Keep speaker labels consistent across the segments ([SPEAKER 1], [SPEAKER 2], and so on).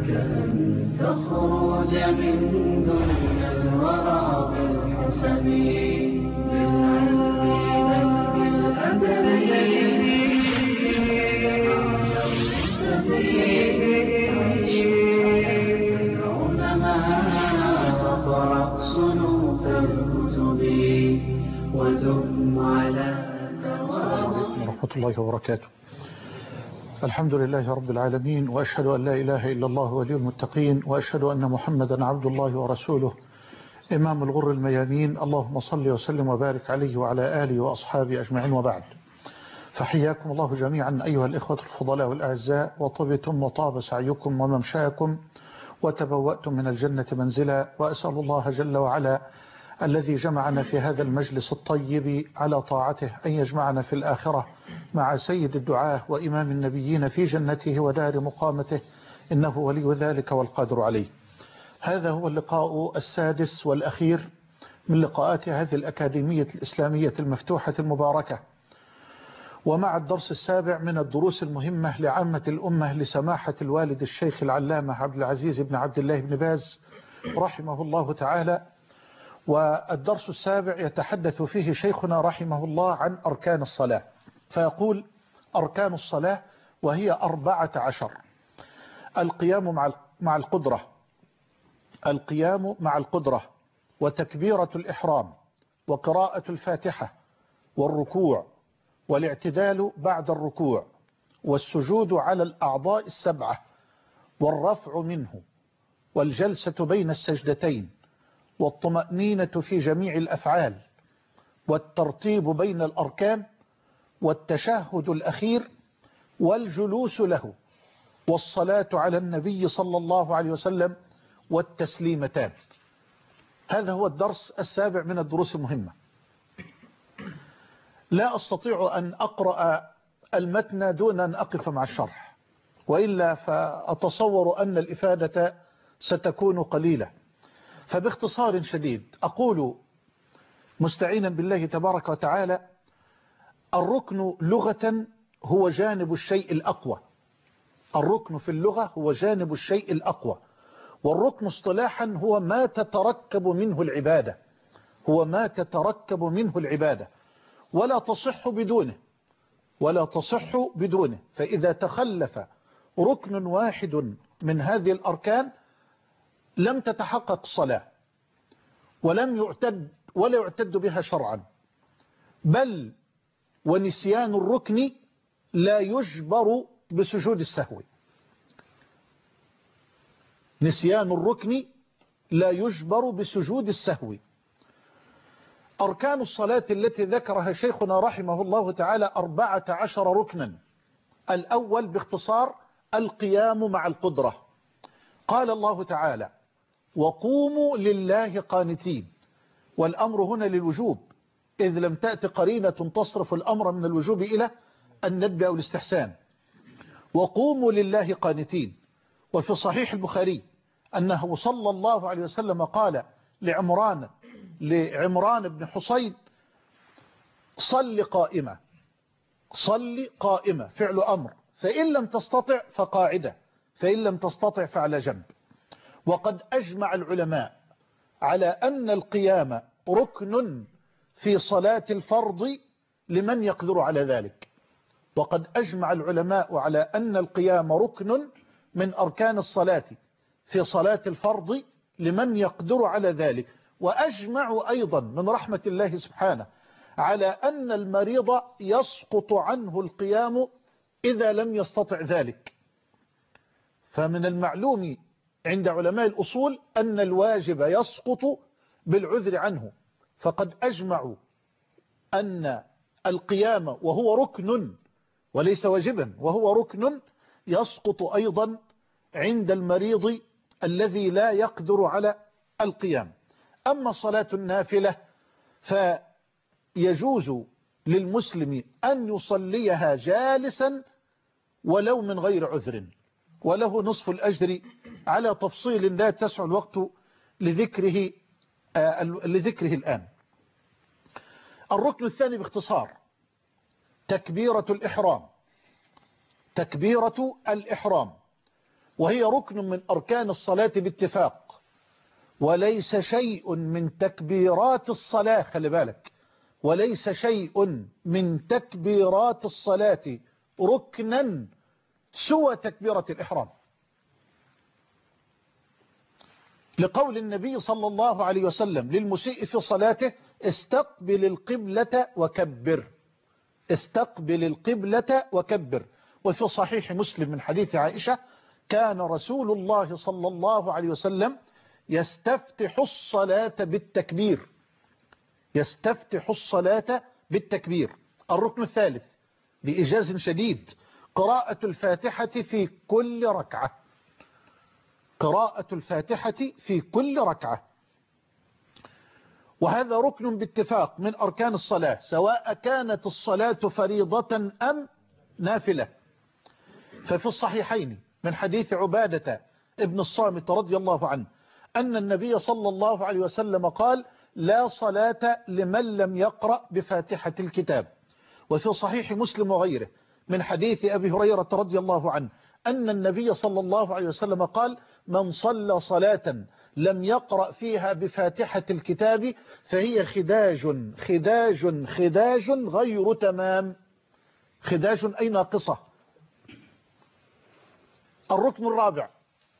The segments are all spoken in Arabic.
[SPEAKER 1] كأن تخرج من دنيا الورى بالحسن بالعلم بل بالأدب العلماء وقرأ صنوف الكتب ودم على تواضع.
[SPEAKER 2] ورحمة الله وبركاته. الحمد لله رب العالمين، وأشهد أن لا إله إلا الله ولي المتقين، وأشهد أن محمدا عبد الله ورسوله إمام الغر الميامين. اللهم صل وسلم وبارك عليه وعلى آله وأصحابه أجمعين، وبعد. فحياكم الله جميعا أيها الإخوة الفضلاء والأعزاء، وطبتم وطاب سعيكم وممشاكم وتبوأتم من الجنة منزلا، وأسأل الله جل وعلا الذي جمعنا في هذا المجلس الطيب على طاعته أن يجمعنا في الآخرة مع سيد الدعاة وإمام النبيين في جنته ودار مقامته، إنه ولي ذلك والقادر عليه. هذا هو اللقاء السادس والأخير من لقاءات هذه الأكاديمية الإسلامية المفتوحة المباركة، ومع الدرس السابع من الدروس المهمة لعامة الأمة لسماحة الوالد الشيخ العلامة عبد العزيز بن عبد الله بن باز رحمه الله تعالى. والدرس السابع يتحدث فيه شيخنا رحمه الله عن أركان الصلاة، فيقول: أركان الصلاة وهي 14: القيام مع القدرة، القيام مع القدرة، وتكبيرة الإحرام، وقراءة الفاتحة، والركوع، والاعتدال بعد الركوع، والسجود على الأعضاء السبعة، والرفع منه، والجلسة بين السجدتين، والطمأنينة في جميع الأفعال، والترتيب بين الأركان، والتشهد الأخير، والجلوس له، والصلاة على النبي صلى الله عليه وسلم، والتسليمتان. هذا هو الدرس السابع من الدروس المهمة. لا أستطيع أن أقرأ المتن دون أن أقف مع الشرح، وإلا فأتصور أن الإفادة ستكون قليلة. فباختصار شديد أقول مستعينا بالله تبارك وتعالى: الركن لغة هو جانب الشيء الأقوى. الركن في اللغة هو جانب الشيء الأقوى، والركن اصطلاحا هو ما تتركب منه العبادة، هو ما تتركب منه العبادة، ولا تصح بدونه، ولا تصح بدونه. فإذا تخلف ركن واحد من هذه الأركان لم تتحقق الصلاة، ولا يعتد بها شرعا. بل ونسيان الركن لا يجبر بسجود السهو، نسيان الركن لا يجبر بسجود السهو. أركان الصلاة التي ذكرها شيخنا رحمه الله تعالى 14 ركنا. الأول باختصار القيام مع القدرة. قال الله تعالى: وقوموا لله قانتين، والأمر هنا للوجوب، إذ لم تأت قرينة تصرف الأمر من الوجوب إلى الندب أو الاستحسان. وقوموا لله قانتين. وفي صحيح البخاري أنه صلى الله عليه وسلم قال لعمران بن حصين: صل قائمة، صل قائمة، فعل أمر، فإن لم تستطع فقاعدة، فإن لم تستطع فعلى جنب. وقد أجمع العلماء على أن القيام ركن في صلاة الفرض لمن يقدر على ذلك. وقد أجمع العلماء على أن القيام ركن من أركان الصلاة في صلاة الفرض لمن يقدر على ذلك. وأجمعوا أيضا من رحمة الله سبحانه على أن المريض يسقط عنه القيام إذا لم يستطع ذلك. فمن المعلوم عند علماء الأصول أن الواجب يسقط بالعذر عنه، فقد أجمعوا أن القيام وهو ركن وليس واجبا، وهو ركن يسقط أيضا عند المريض الذي لا يقدر على القيام. أما صلاة النافلة فيجوز للمسلم أن يصليها جالسا ولو من غير عذر، وله نصف الأجر على تفصيل لا تسع الوقت لذكره الآن. الركن الثاني باختصار تكبيرة الإحرام. تكبيرة الإحرام وهي ركن من أركان الصلاة باتفاق، وليس شيء من تكبيرات الصلاة، خلي بالك، وليس شيء من تكبيرات الصلاة ركنا سوى تكبيرة الإحرام، لقول النبي صلى الله عليه وسلم للمسيء في صلاته: استقبل القبلة وكبر، استقبل القبلة وكبر. وفي صحيح مسلم من حديث عائشة: كان رسول الله صلى الله عليه وسلم يستفتح الصلاة بالتكبير، يستفتح الصلاة بالتكبير. الركن الثالث بإيجاز شديد: قراءة الفاتحة في كل ركعة، قراءة الفاتحة في كل ركعة، وهذا ركن باتفاق من أركان الصلاة، سواء كانت الصلاة فريضة أم نافلة. ففي الصحيحين من حديث عبادة ابن الصامت رضي الله عنه أن النبي صلى الله عليه وسلم قال: لا صلاة لمن لم يقرأ بفاتحة الكتاب. وفي صحيح مسلم وغيره من حديث أبي هريرة رضي الله عنه أن النبي صلى الله عليه وسلم قال: من صلى صلاة لم يقرأ فيها بفاتحة الكتاب فهي خداج خداج خداج غير تمام، خداج أي ناقصة. الركن الرابع: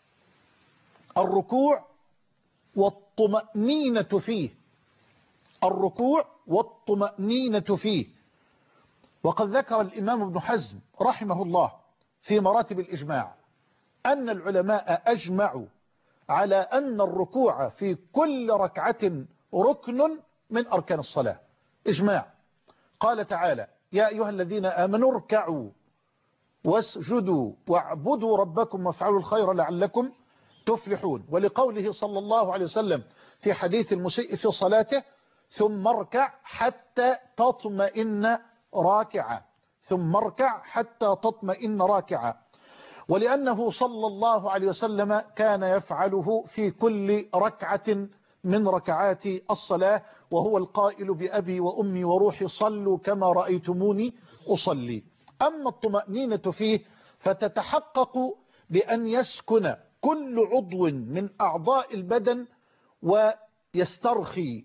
[SPEAKER 2] الركوع والطمأنينة فيه، الركوع والطمأنينة فيه. وقد ذكر الإمام ابن حزم رحمه الله في مراتب الإجماع أن العلماء أجمعوا على أن الركوع في كل ركعة ركن من أركان الصلاة، إجماع. قال تعالى: يا أيها الذين آمنوا اركعوا واسجدوا واعبدوا ربكم وافعلوا الخير لعلكم تفلحون. ولقوله صلى الله عليه وسلم في حديث المسيء في صلاته: ثم اركع حتى تطمئن راكعا، ثم اركع حتى تطمئن راكعا. ولأنه صلى الله عليه وسلم كان يفعله في كل ركعة من ركعات الصلاة، وهو القائل: بأبي وأمي وروحي صلوا كما رأيتموني أصلي. أما الطمأنينة فيه فتتحقق بأن يسكن كل عضو من أعضاء البدن ويسترخي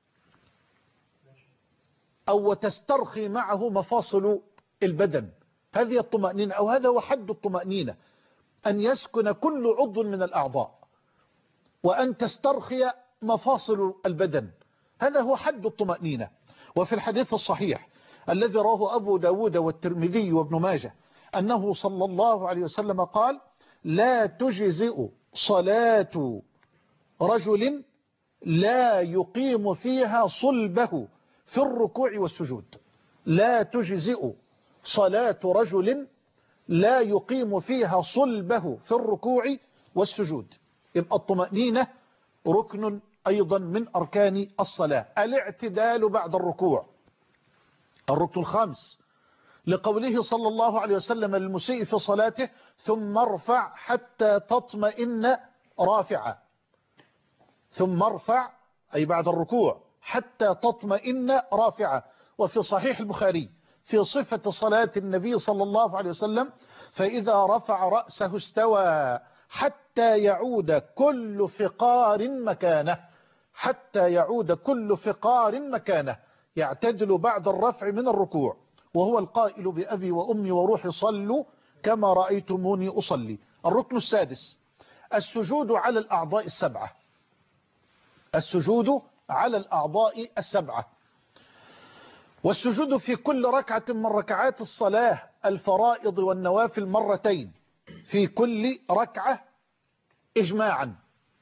[SPEAKER 2] أو وتسترخي معه مفاصل البدن. هذه الطمأنينة، أو هذا هو حد الطمأنينة، أن يسكن كل عضو من الأعضاء وأن تسترخي مفاصل البدن، هذا هو حد الطمأنينة. وفي الحديث الصحيح الذي رواه أبو داود والترمذي وابن ماجه أنه صلى الله عليه وسلم قال: لا تجزئ صلاة رجل لا يقيم فيها صلبه في الركوع والسجود، لا تجزئ صلاة رجل لا يقيم فيها صلبه في الركوع والسجود. يبقى الطمأنينة ركن أيضا من أركان الصلاة. الاعتدال بعد الركوع الركن الخامس، لقوله صلى الله عليه وسلم للمسيء في صلاته: ثم ارفع حتى تطمئن رافعا، ثم ارفع أي بعد الركوع حتى تطمئن رافعا. وفي صحيح البخاري في صفة صلاة النبي صلى الله عليه وسلم: فإذا رفع رأسه استوى حتى يعود كل فقار مكانه، حتى يعود كل فقار مكانه، يعتدل بعد الرفع من الركوع، وهو القائل: بأبي وأمي وروحي صلوا كما رأيتموني أصلي. الركن السادس: السجود على الأعضاء السبعة، السجود على الأعضاء السبعة. والسجود في كل ركعة من ركعات الصلاة الفرائض والنوافل مرتين في كل ركعة إجماعا.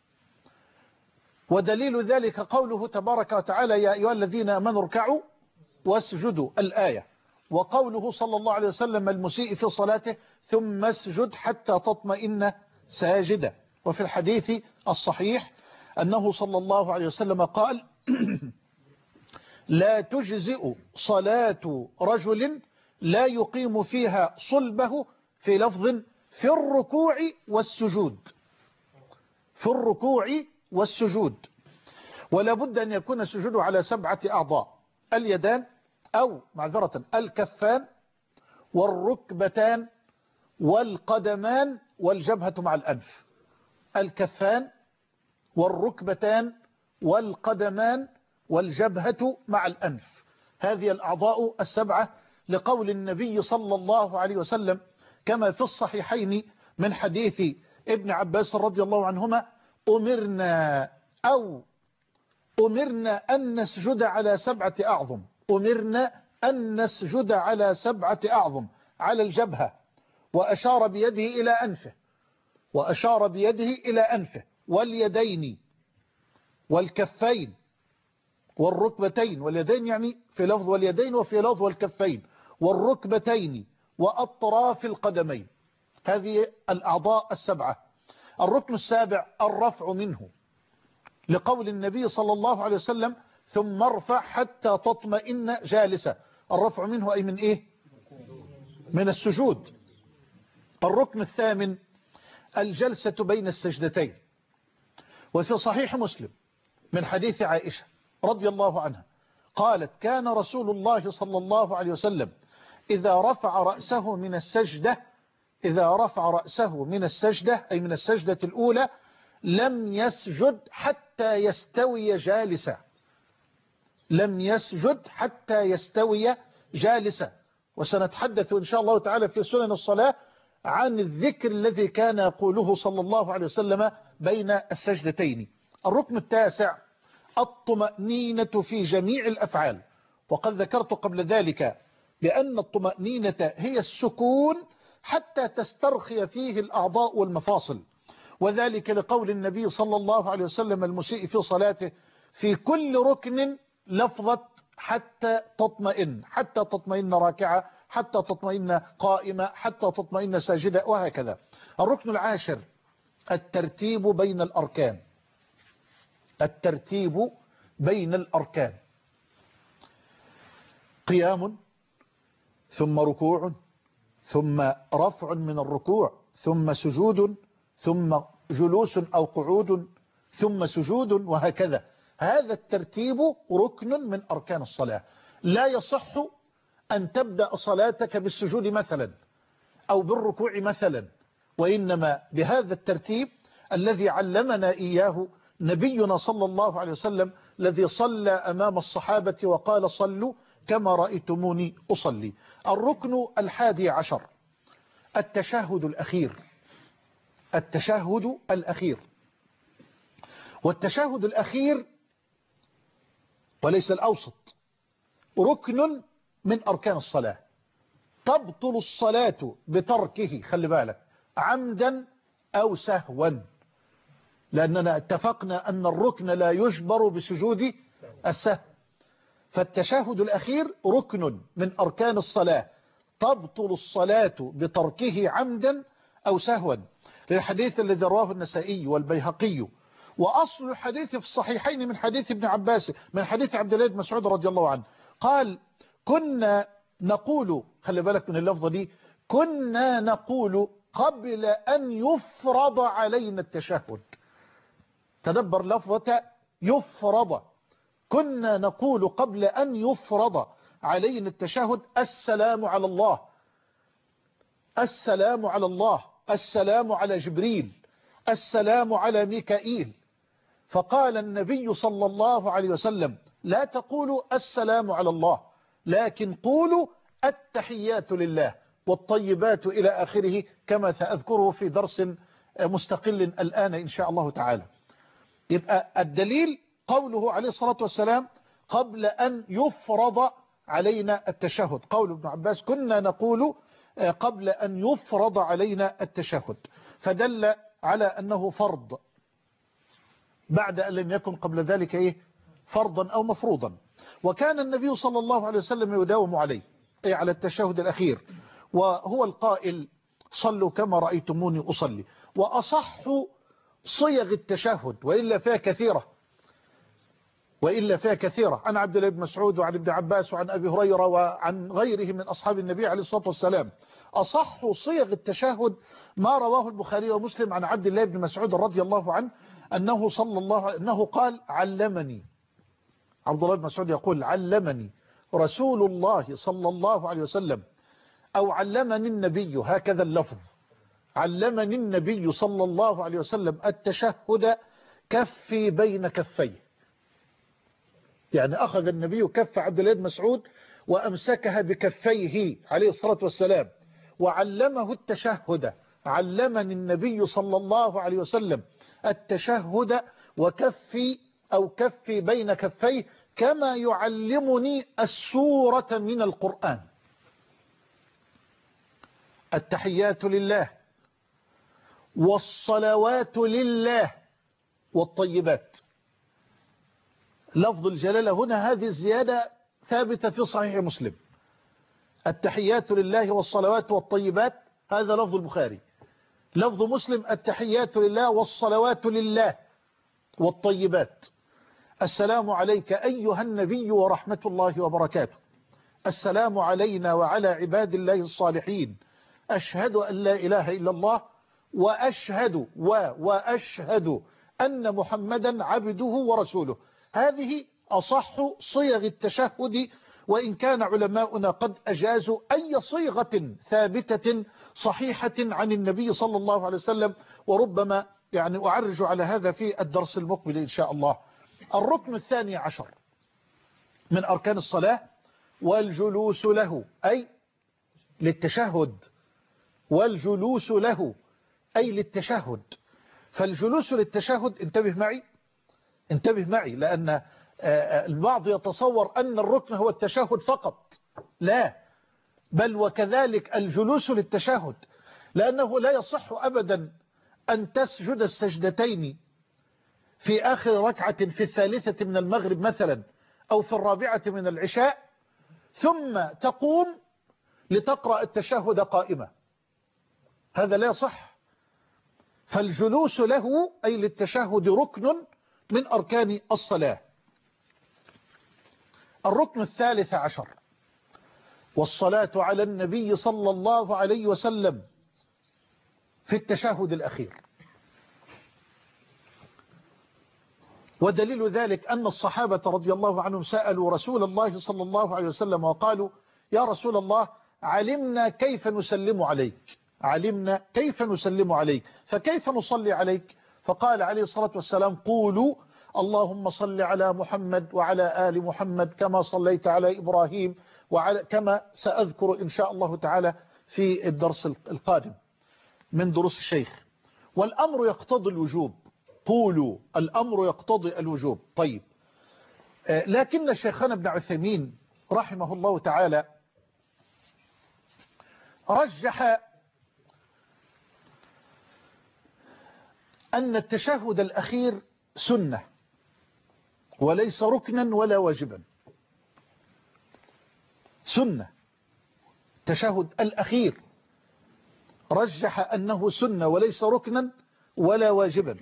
[SPEAKER 2] ودليل ذلك قوله تبارك وتعالى: يا أيها الذين آمنوا اركعوا واسجدوا، الآية. وقوله صلى الله عليه وسلم المسيء في صلاته: ثم اسجد حتى تطمئن ساجدا. وفي الحديث الصحيح أنه صلى الله عليه وسلم قال: لا تجزئ صلاة رجل لا يقيم فيها صلبه، في لفظ: في الركوع والسجود، في الركوع والسجود. ولا بد أن يكون السجود على 7 أعضاء: اليدان، أو معذرة الكفان والركبتان والقدمان والجبهة مع الأنف. الكفان والركبتان والقدمان والجبهة مع الأنف، هذه الأعضاء السبعة لقول النبي صلى الله عليه وسلم كما في الصحيحين من حديث ابن عباس رضي الله عنهما: أمرنا أن نسجد على 7 أعظم. أمرنا أن نسجد على 7 أعظم، على الجبهة، وأشار بيده إلى أنفه واليدين والكفين والركبتين، واليدين يعني في لفظ واليدين وفي لفظ والكفين، والركبتين وأطراف القدمين. هذه الأعضاء السبعة. الركن السابع الرفع منه، لقول النبي صلى الله عليه وسلم: ثم ارفع حتى تطمئن جالسة. الرفع منه أي من إيه؟ من السجود. الركن الثامن الجلسة بين السجدتين، وفي صحيح مسلم من حديث عائشة رضي الله عنها قالت: كان رسول الله صلى الله عليه وسلم إذا رفع رأسه من السجدة أي من السجدة الأولى لم يسجد حتى يستوي جالسا. وسنتحدث إن شاء الله تعالى في سنن الصلاة عن الذكر الذي كان يقوله صلى الله عليه وسلم بين السجدتين. الركن التاسع الطمأنينة في جميع الأفعال، وقد ذكرت قبل ذلك بأن الطمأنينة هي السكون حتى تسترخي فيه الأعضاء والمفاصل، وذلك لقول النبي صلى الله عليه وسلم المسيء في صلاته: في كل ركن لفظة حتى تطمئن راكعة، حتى تطمئن قائمة، حتى تطمئن ساجدة، وهكذا. الركن العاشر الترتيب بين الأركان، قيام ثم ركوع ثم رفع من الركوع ثم سجود ثم جلوس أو قعود ثم سجود، وهكذا. هذا الترتيب ركن من أركان الصلاة. لا يصح أن تبدأ صلاتك بالسجود مثلا أو بالركوع مثلا، وإنما بهذا الترتيب الذي علمنا إياه نبينا صلى الله عليه وسلم، الذي صلى أمام الصحابة وقال: صلوا كما رأيتموني أصلي. الركن 11 التشهد الأخير. والتشهد الأخير وليس الأوسط ركن من أركان الصلاة. تبطل الصلاة بتركه، خلي بالك، عمدا أو سهوا، لأننا اتفقنا أن الركن لا يجبر بسجود السهو. فالتشهد الأخير ركن من أركان الصلاة، تبطل الصلاة بتركه عمدا أو سهوا، للحديث الذي رواه النسائي والبيهقي. وأصل الحديث في الصحيحين من حديث ابن عباس، من حديث عبد الله بن مسعود رضي الله عنه قال: كنا نقول، خلي بالك من اللفظة دي، كنا نقول قبل أن يفرض علينا التشهد. تدبر لفظة يفرض. كنا نقول قبل أن يفرض علينا التشهد: السلام على الله، السلام على الله، السلام على جبريل، السلام على ميكائيل. فقال النبي صلى الله عليه وسلم: لا تقولوا السلام على الله، لكن قولوا التحيات لله والطيبات إلى آخره، كما سأذكره في درس مستقل الآن إن شاء الله تعالى. يبقى الدليل قوله عليه الصلاة والسلام: قبل أن يفرض علينا التشهد. قول ابن عباس: كنا نقول قبل أن يفرض علينا التشهد، فدل على أنه فرض بعد أن لم يكن قبل ذلك فرضا أو مفروضا. وكان النبي صلى الله عليه وسلم يداوم عليه، أي على التشهد الأخير، وهو القائل: صلوا كما رأيتموني أصلي. وأصح صيغ التشهد، وإلا فيها كثيرة، عن عبد الله بن مسعود وعن ابن عباس وعن أبي هريرة وعن غيره من أصحاب النبي عليه الصلاة والسلام. أصح صيغ التشهد ما رواه البخاري ومسلم عن عبد الله بن مسعود رضي الله عنه أنه قال: علمني، عبد الله بن مسعود يقول: علمني رسول الله صلى الله عليه وسلم، أو علمني النبي، هكذا اللفظ، علمني النبي صلى الله عليه وسلم التشهد كفي بين كفيه. يعني أخذ النبي كف عبد الله بن مسعود وأمسكها بكفيه عليه الصلاة والسلام وعلمه التشهد. علمني النبي صلى الله عليه وسلم التشهد وكفي أو كفي بين كفيه كما يعلمني السورة من القرآن. التحيات لله والصلوات لله والطيبات. لفظ الجلالة هنا هذه الزيادة ثابتة في صحيح مسلم. التحيات لله والصلوات والطيبات هذا لفظ البخاري. لفظ مسلم التحيات لله والصلوات لله والطيبات. السلام عليك أيها النبي ورحمة الله وبركاته. السلام علينا وعلى عباد الله الصالحين. أشهد أن لا إله إلا الله وأشهد أن محمدا عبده ورسوله. هذه أصح صيغ التشهد، وإن كان علماؤنا قد أجازوا أي صيغة ثابتة صحيحة عن النبي صلى الله عليه وسلم، وربما يعني أعرج على هذا في الدرس المقبل إن شاء الله. الركن 12 من أركان الصلاة والجلوس له أي للتشهد، والجلوس له أي للتشهد. فالجلوس للتشهد انتبه معي لأن البعض يتصور أن الركن هو التشهد فقط. لا، بل وكذلك الجلوس للتشهد، لأنه لا يصح أبدا أن تسجد السجدتين في آخر ركعة في الثالثة من المغرب مثلا أو في الرابعة من العشاء ثم تقوم لتقرأ التشهد قائمة. هذا لا يصح. فالجلوس له أي للتشهد ركن من أركان الصلاة. الركن 13 والصلاة على النبي صلى الله عليه وسلم في التشهد الأخير. ودليل ذلك أن الصحابة رضي الله عنهم سألوا رسول الله صلى الله عليه وسلم وقالوا يا رسول الله علمنا كيف نسلم عليك، علمنا كيف نسلم عليك، فكيف نصلي عليك؟ فقال عليه الصلاة والسلام قولوا اللهم صل على محمد وعلى آل محمد كما صليت على إبراهيم كما سأذكر إن شاء الله تعالى في الدرس القادم من دروس الشيخ. والأمر يقتضي الوجوب. قولوا الأمر يقتضي الوجوب. طيب، لكن شيخنا ابن عثيمين رحمه الله تعالى رجح أن التشهد الأخير سنة وليس ركنا ولا واجبا. سنة، التشهد الأخير رجح أنه سنة وليس ركنا ولا واجبا.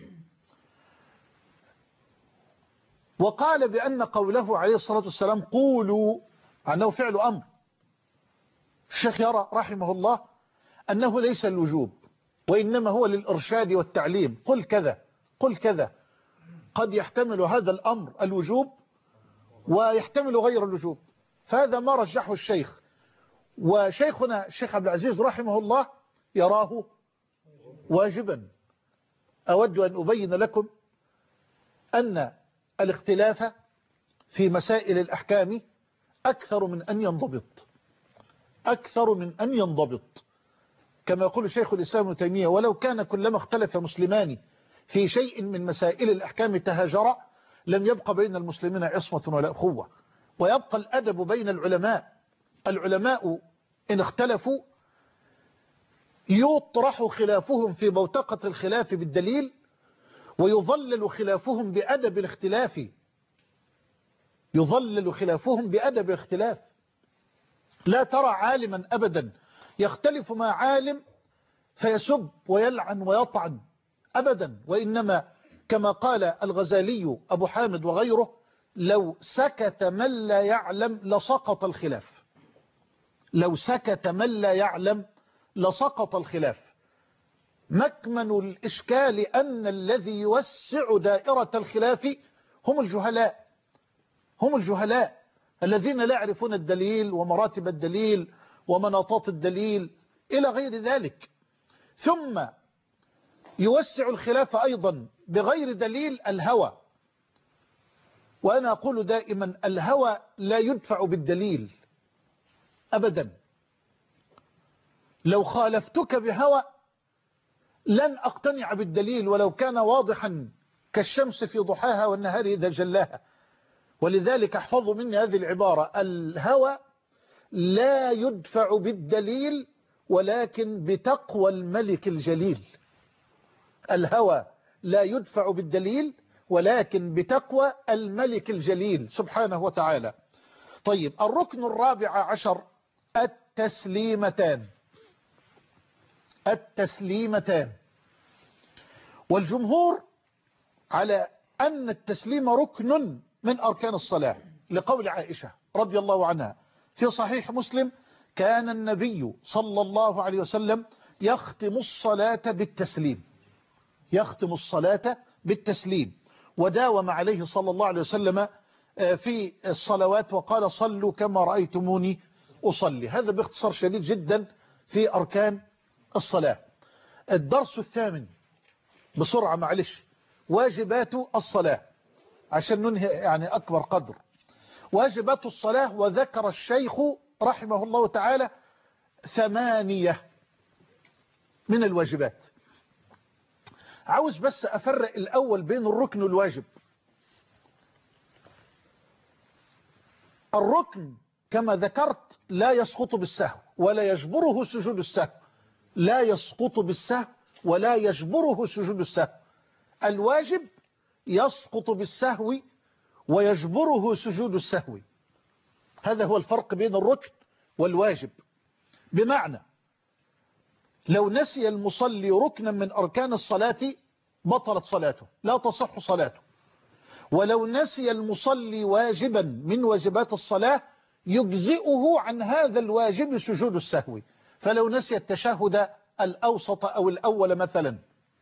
[SPEAKER 2] وقال بأن قوله عليه الصلاة والسلام قولوا أنه فعل أمر. الشيخ يرى رحمه الله أنه ليس الوجوب وإنما هو للإرشاد والتعليم. قل كذا قل كذا. قد يحتمل هذا الأمر الوجوب ويحتمل غير الوجوب، فهذا ما رجحه الشيخ. وشيخنا الشيخ عبد العزيز رحمه الله يراه واجبا. أود أن أبين لكم أن الاختلاف في مسائل الأحكام أكثر من أن ينضبط، أكثر من أن ينضبط. كما يقول شيخ الإسلام ابن تيمية ولو كان كلما اختلف مسلمان في شيء من مسائل الأحكام تهاجرا لم يبقى بين المسلمين عصمة ولا أخوة، ويبقى الأدب بين العلماء. العلماء إن اختلفوا يطرح خلافهم في بوتقة الخلاف بالدليل، ويظلل خلافهم بأدب الاختلاف، يظلل خلافهم بأدب الاختلاف. لا ترى عالما أبدا يختلف مع عالم فيسب ويلعن ويطعن أبدا، وإنما كما قال الغزالي أبو حامد وغيره لو سكت من لا يعلم لسقط الخلاف. لو سكت من لا يعلم لسقط الخلاف. مكمن الإشكال أن الذي يوسع دائرة الخلاف هم الجهلاء، هم الجهلاء الذين لا يعرفون الدليل ومراتب الدليل ومناطات الدليل إلى غير ذلك. ثم يوسع الخلاف أيضا بغير دليل الهوى. وأنا أقول دائما الهوى لا يدفع بالدليل أبدا. لو خالفتك بهوى لن أقتنع بالدليل ولو كان واضحا كالشمس في ضحاها والنهار إذا جلاها. ولذلك احفظوا مني هذه العبارة: الهوى لا يدفع بالدليل ولكن بتقوى الملك الجليل. الهوى لا يدفع بالدليل ولكن بتقوى الملك الجليل سبحانه وتعالى. طيب، الركن الرابع عشر التسليمتان. التسليمتان، والجمهور على أن التسليم ركن من أركان الصلاة، لقول عائشة رضي الله عنها في صحيح مسلم: كان النبي صلى الله عليه وسلم يختم الصلاة بالتسليم. يختم الصلاة بالتسليم، وداوم عليه صلى الله عليه وسلم في الصلوات وقال: صلوا كما رأيتموني أصلي. هذا باختصار شديد جدا في أركان الصلاة. الدرس الثامن بسرعة معلش: واجبات الصلاة، عشان ننهي يعني أكبر قدر. واجبات الصلاة، وذكر الشيخ رحمه الله تعالى 8 من الواجبات. عاوز بس أفرق الأول بين الركن والواجب. الركن كما ذكرت لا يسقط بالسهو ولا يجبره سجود السهو. لا يسقط بالسهو ولا يجبره سجود السهو. الواجب يسقط بالسهو ويجبره سجود السهو. هذا هو الفرق بين الركن والواجب. بمعنى لو نسي المصلي ركنا من أركان الصلاة بطلت صلاته، لا تصح صلاته. ولو نسي المصلي واجبا من واجبات الصلاة يجزئه عن هذا الواجب سجود السهو. فلو نسي التشهد الأوسط أو الأول مثلا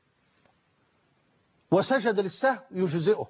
[SPEAKER 2] وسجد للسهو يجزئه.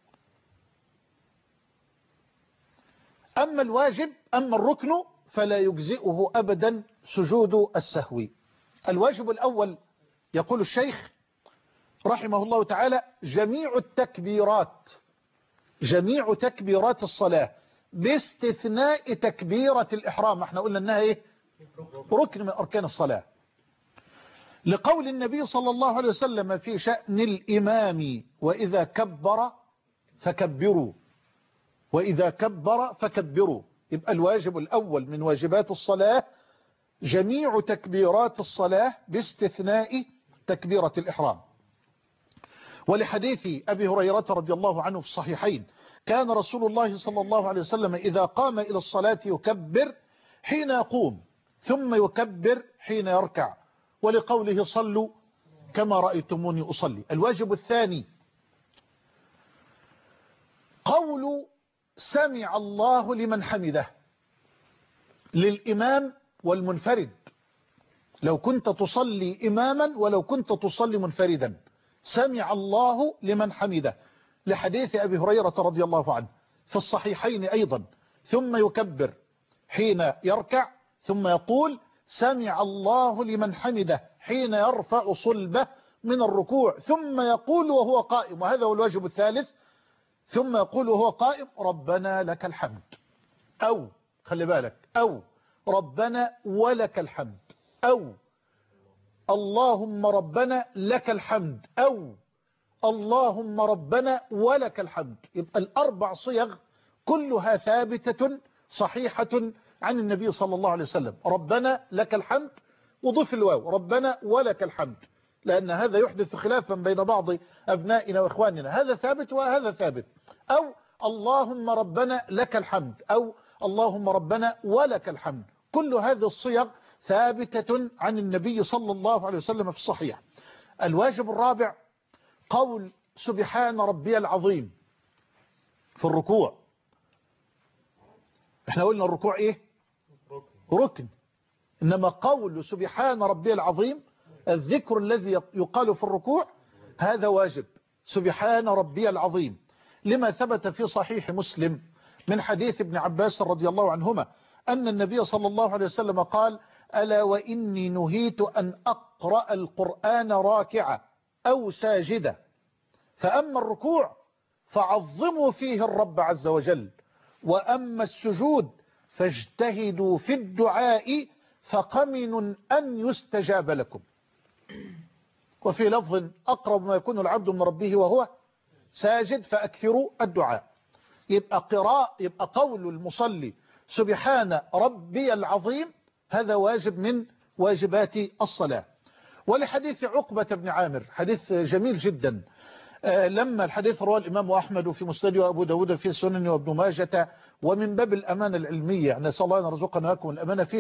[SPEAKER 2] أما الواجب، أما الركن فلا يجزئه أبدا سجود السهو. الواجب الأول يقول الشيخ رحمه الله تعالى: جميع التكبيرات، جميع تكبيرات الصلاة باستثناء تكبيرة الإحرام. احنا قلنا انها ايه؟ ركن من أركان الصلاة، لقول النبي صلى الله عليه وسلم في شأن الإمام: وإذا كبر فكبروا، وإذا كبر فكبروا. يبقى الواجب الأول من واجبات الصلاة جميع تكبيرات الصلاة باستثناء تكبيرة الإحرام. ولحديث أبي هريرة رضي الله عنه في الصحيحين: كان رسول الله صلى الله عليه وسلم إذا قام إلى الصلاة يكبر حين يقوم ثم يكبر حين يركع، ولقوله: صلوا كما رأيتموني أصلي. الواجب الثاني قول سمع الله لمن حمده للإمام والمنفرد، لو كنت تصلي إماما ولو كنت تصلي منفردا، سمع الله لمن حمده، لحديث أبي هريرة رضي الله عنه في الصحيحين أيضا: ثم يكبر حين يركع ثم يقول: سمع الله لمن حمده حين يرفع صلبه من الركوع، ثم يقول وهو قائم. وهذا هو الواجب الثالث: ثم يقول وهو قائم: ربنا لك الحمد، أو خلي بالك، أو ربنا ولك الحمد، أو اللهم ربنا لك الحمد، أو اللهم ربنا ولك الحمد. يبقى الأربع صيغ كلها ثابتة صحيحة عن النبي صلى الله عليه وسلم: ربنا لك الحمد، وضف الواو، ربنا ولك الحمد، لأن هذا يحدث خلافا بين بعض أبنائنا وإخواننا. هذا ثابت وهذا ثابت. أو اللهم ربنا لك الحمد، أو اللهم ربنا ولك الحمد. كل هذه الصيغ ثابتة عن النبي صلى الله عليه وسلم في الصحيح. الواجب الرابع قول سبحان ربي العظيم في الركوع. احنا قلنا الركوع ايه؟ ركن. انما قول سبحان ربي العظيم، الذكر الذي يقال في الركوع، هذا واجب. سبحان ربي العظيم، لما ثبت في صحيح مسلم من حديث ابن عباس رضي الله عنهما أن النبي صلى الله عليه وسلم قال: ألا وإني نهيت أن أقرأ القرآن راكعا أو ساجدا، فأما الركوع فعظموا فيه الرب عز وجل، وأما السجود فاجتهدوا في الدعاء فقمن أن يستجاب لكم. وفي لفظ أقرب ما يكون العبد من ربه وهو ساجد فأكثروا الدعاء. يبقى قول المصلي سبحان ربي العظيم هذا واجب من واجبات الصلاة. ولحديث عقبة بن عامر حديث جميل جدا، لما الحديث رواه الإمام أحمد في مسنده وأبو داود في سننه وابن ماجة، ومن باب الأمانة العلمية يعني نسأل الله أن يرزقنا وإياكم الأمانة، في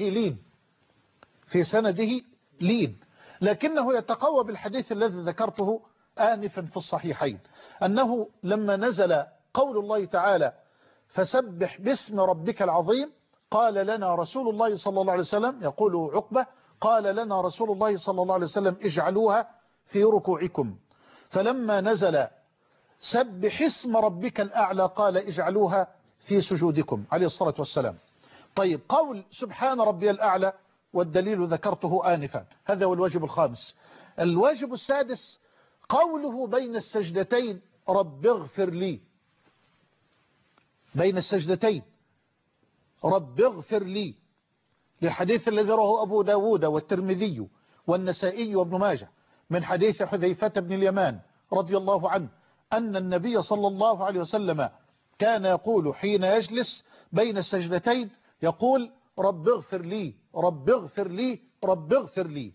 [SPEAKER 2] سنده لين، لكنه يتقوى بالحديث الذي ذكرته آنفا في الصحيحين، أنه لما نزل قول الله تعالى فسبح باسم ربك العظيم قال لنا رسول الله صلى الله عليه وسلم، يقول عقبة قال لنا رسول الله صلى الله عليه وسلم اجعلوها في ركوعكم، فلما نزل سبح اسم ربك الأعلى قال اجعلوها في سجودكم عليه الصلاة والسلام. طيب قول سبحان ربي الأعلى والدليل ذكرته آنفا، هذا هو الواجب الخامس. الواجب السادس قوله بين السجدتين رب اغفر لي، بين السجدتين رب اغفر لي، للحديث الذي رواه أبو داود والترمذي والنسائي وابن ماجه من حديث حذيفة بن اليمان رضي الله عنه أن النبي صلى الله عليه وسلم كان يقول حين يجلس بين السجدتين يقول رب اغفر لي رب اغفر لي رب اغفر لي.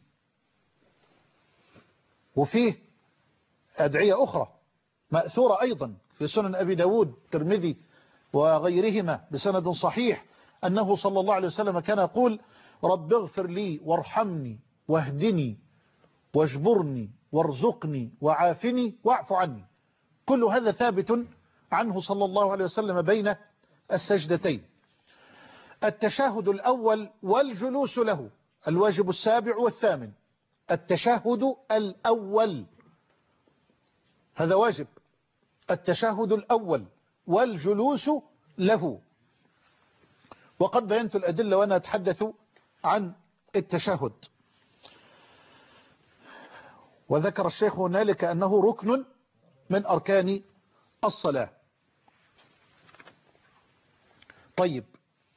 [SPEAKER 2] وفيه أدعية أخرى مأثورة أيضا في سنن أبي داود الترمذي وغيرهما بسند صحيح أنه صلى الله عليه وسلم كان يقول رب اغفر لي وارحمني واهدني واجبرني وارزقني وعافني واعف عني. كل هذا ثابت عنه صلى الله عليه وسلم بين السجدتين. التشهد الأول والجلوس له الواجب السابع والثامن. التشهد الأول هذا واجب، التشهد الأول والجلوس له، وقد بينت الأدلة وأنا أتحدث عن التشهد. وذكر الشيخ هنالك أنه ركن من أركان الصلاة. طيب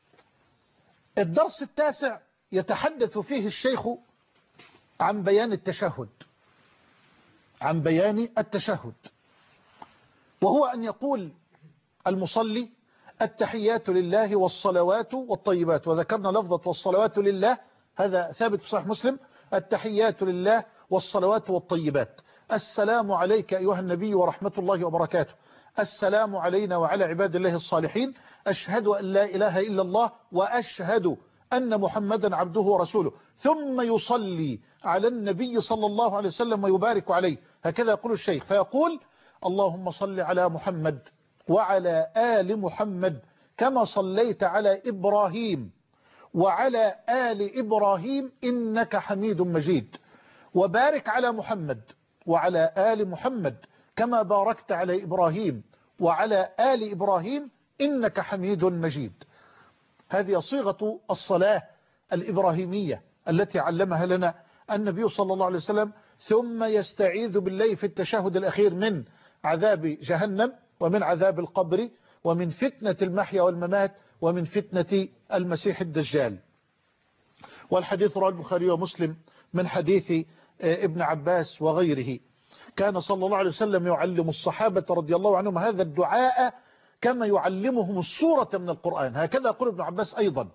[SPEAKER 2] الدرس التاسع يتحدث فيه الشيخ عن بيان التشهد، عن بيان التشهد، وهو أن يقول المصلي التحيات لله والصلوات والطيبات، وذكرنا لفظة والصلوات لله هذا ثابت في صحيح مسلم، التحيات لله والصلوات والطيبات، السلام عليك أيها النبي ورحمة الله وبركاته، السلام علينا وعلى عباد الله الصالحين، أشهد أن لا إله إلا الله وأشهد أن محمدا عبده ورسوله، ثم يصلي على النبي صلى الله عليه وسلم ويبارك عليه. هكذا يقول الشيخ، فيقول اللهم صل على محمد وعلى آل محمد كما صليت على إبراهيم وعلى آل إبراهيم إنك حميد مجيد، وبارك على محمد وعلى آل محمد كما باركت على إبراهيم وعلى آل إبراهيم إنك حميد مجيد. هذه صيغة الصلاة الإبراهيمية التي علمها لنا النبي صلى الله عليه وسلم، ثم يستعيذ بالله في التشهد الأخير من عذاب جهنم ومن عذاب القبر ومن فتنة المحيا والممات ومن فتنة المسيح الدجال. والحديث رواه البخاري ومسلم من حديث ابن عباس وغيره. كان صلى الله عليه وسلم يعلم الصحابة رضي الله عنهم هذا الدعاء كما يعلمهم السورة من القرآن. هكذا يقول ابن عباس أيضا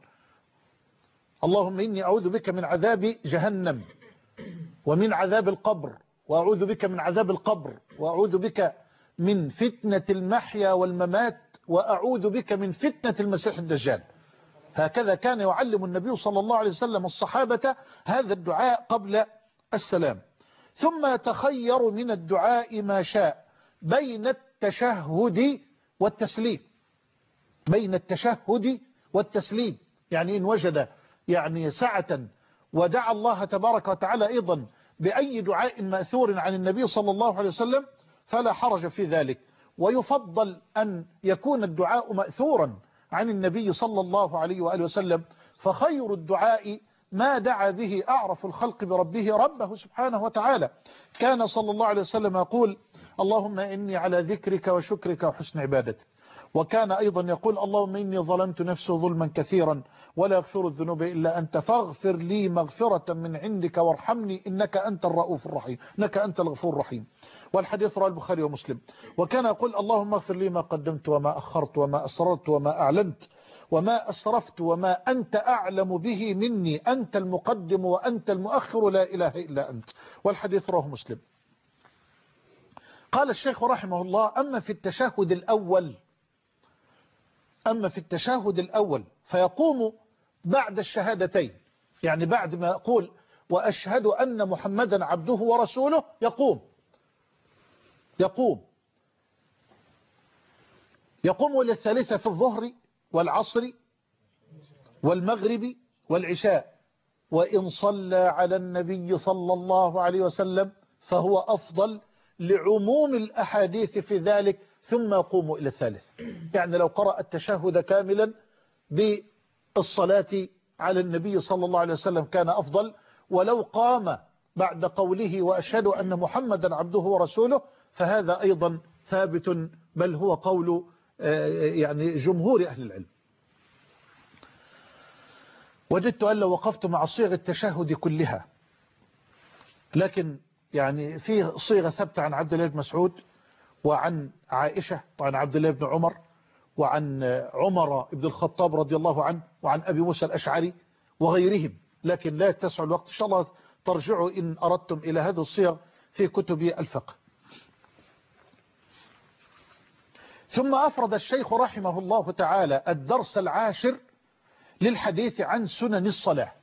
[SPEAKER 2] اللهم إني أعوذ بك من عذاب جهنم ومن عذاب القبر، وأعوذ بك من عذاب القبر، وأعوذ بك من فتنة المحيا والممات، وأعوذ بك من فتنة المسيح الدجال. هكذا كان يعلم النبي صلى الله عليه وسلم الصحابة هذا الدعاء قبل السلام. ثم يتخير من الدعاء ما شاء بين التشهد والتسليم، بين التشهد والتسليم، يعني إن وجد يعني سعة ودعا الله تبارك وتعالى أيضا بأي دعاء مأثور عن النبي صلى الله عليه وسلم فلا حرج في ذلك. ويفضل أن يكون الدعاء مأثورا عن النبي صلى الله عليه وآله وسلم، فخير الدعاء ما دعا به أعرف الخلق بربه ربه سبحانه وتعالى. كان صلى الله عليه وسلم يقول اللهم إني على ذكرك وشكرك وحسن عبادتك. وكان أيضا يقول اللهم إني ظلمت نفسي ظلما كثيرا ولا يغفر الذنوب إلا أنت فاغفر لي مغفرة من عندك وارحمني إنك أنت الرؤوف الرحيم، إنك أنت الغفور الرحيم. والحديث رواه البخاري ومسلم. وكان يقول اللهم اغفر لي ما قدمت وما أخرت وما أسررت وما أعلنت وما أسرفت وما أنت أعلم به مني، أنت المقدم وأنت المؤخر لا إله إلا أنت. والحديث رواه مسلم. قال الشيخ رحمه الله أما في التشهد الأول فيقوم بعد الشهادتين، يعني بعد ما يقول وأشهد أن محمدا عبده ورسوله يقوم للثالثة في الظهر والعصر والمغرب والعشاء، وإن صلى على النبي صلى الله عليه وسلم فهو أفضل لعموم الأحاديث في ذلك، ثم يقوم إلى الثالث. يعني لو قرأ التشهد كاملا بالصلاة على النبي صلى الله عليه وسلم كان أفضل، ولو قام بعد قوله وأشهد أن محمدا عبده ورسوله فهذا أيضا ثابت، بل هو قول يعني جمهور أهل العلم. وجدت أن لو وقفت مع صيغ التشهد كلها، لكن يعني في صيغة ثابتة عن عبد الله بن مسعود وعن عائشة وعن عبد الله بن عمر وعن عمر بن الخطاب رضي الله عنه وعن أبي موسى الأشعري وغيرهم، لكن لا يتسع الوقت. إن شاء الله ترجعوا إن أردتم إلى هذه الصيغ في كتب الفقه. ثم أفرد الشيخ رحمه الله تعالى الدرس العاشر للحديث عن سنن الصلاة.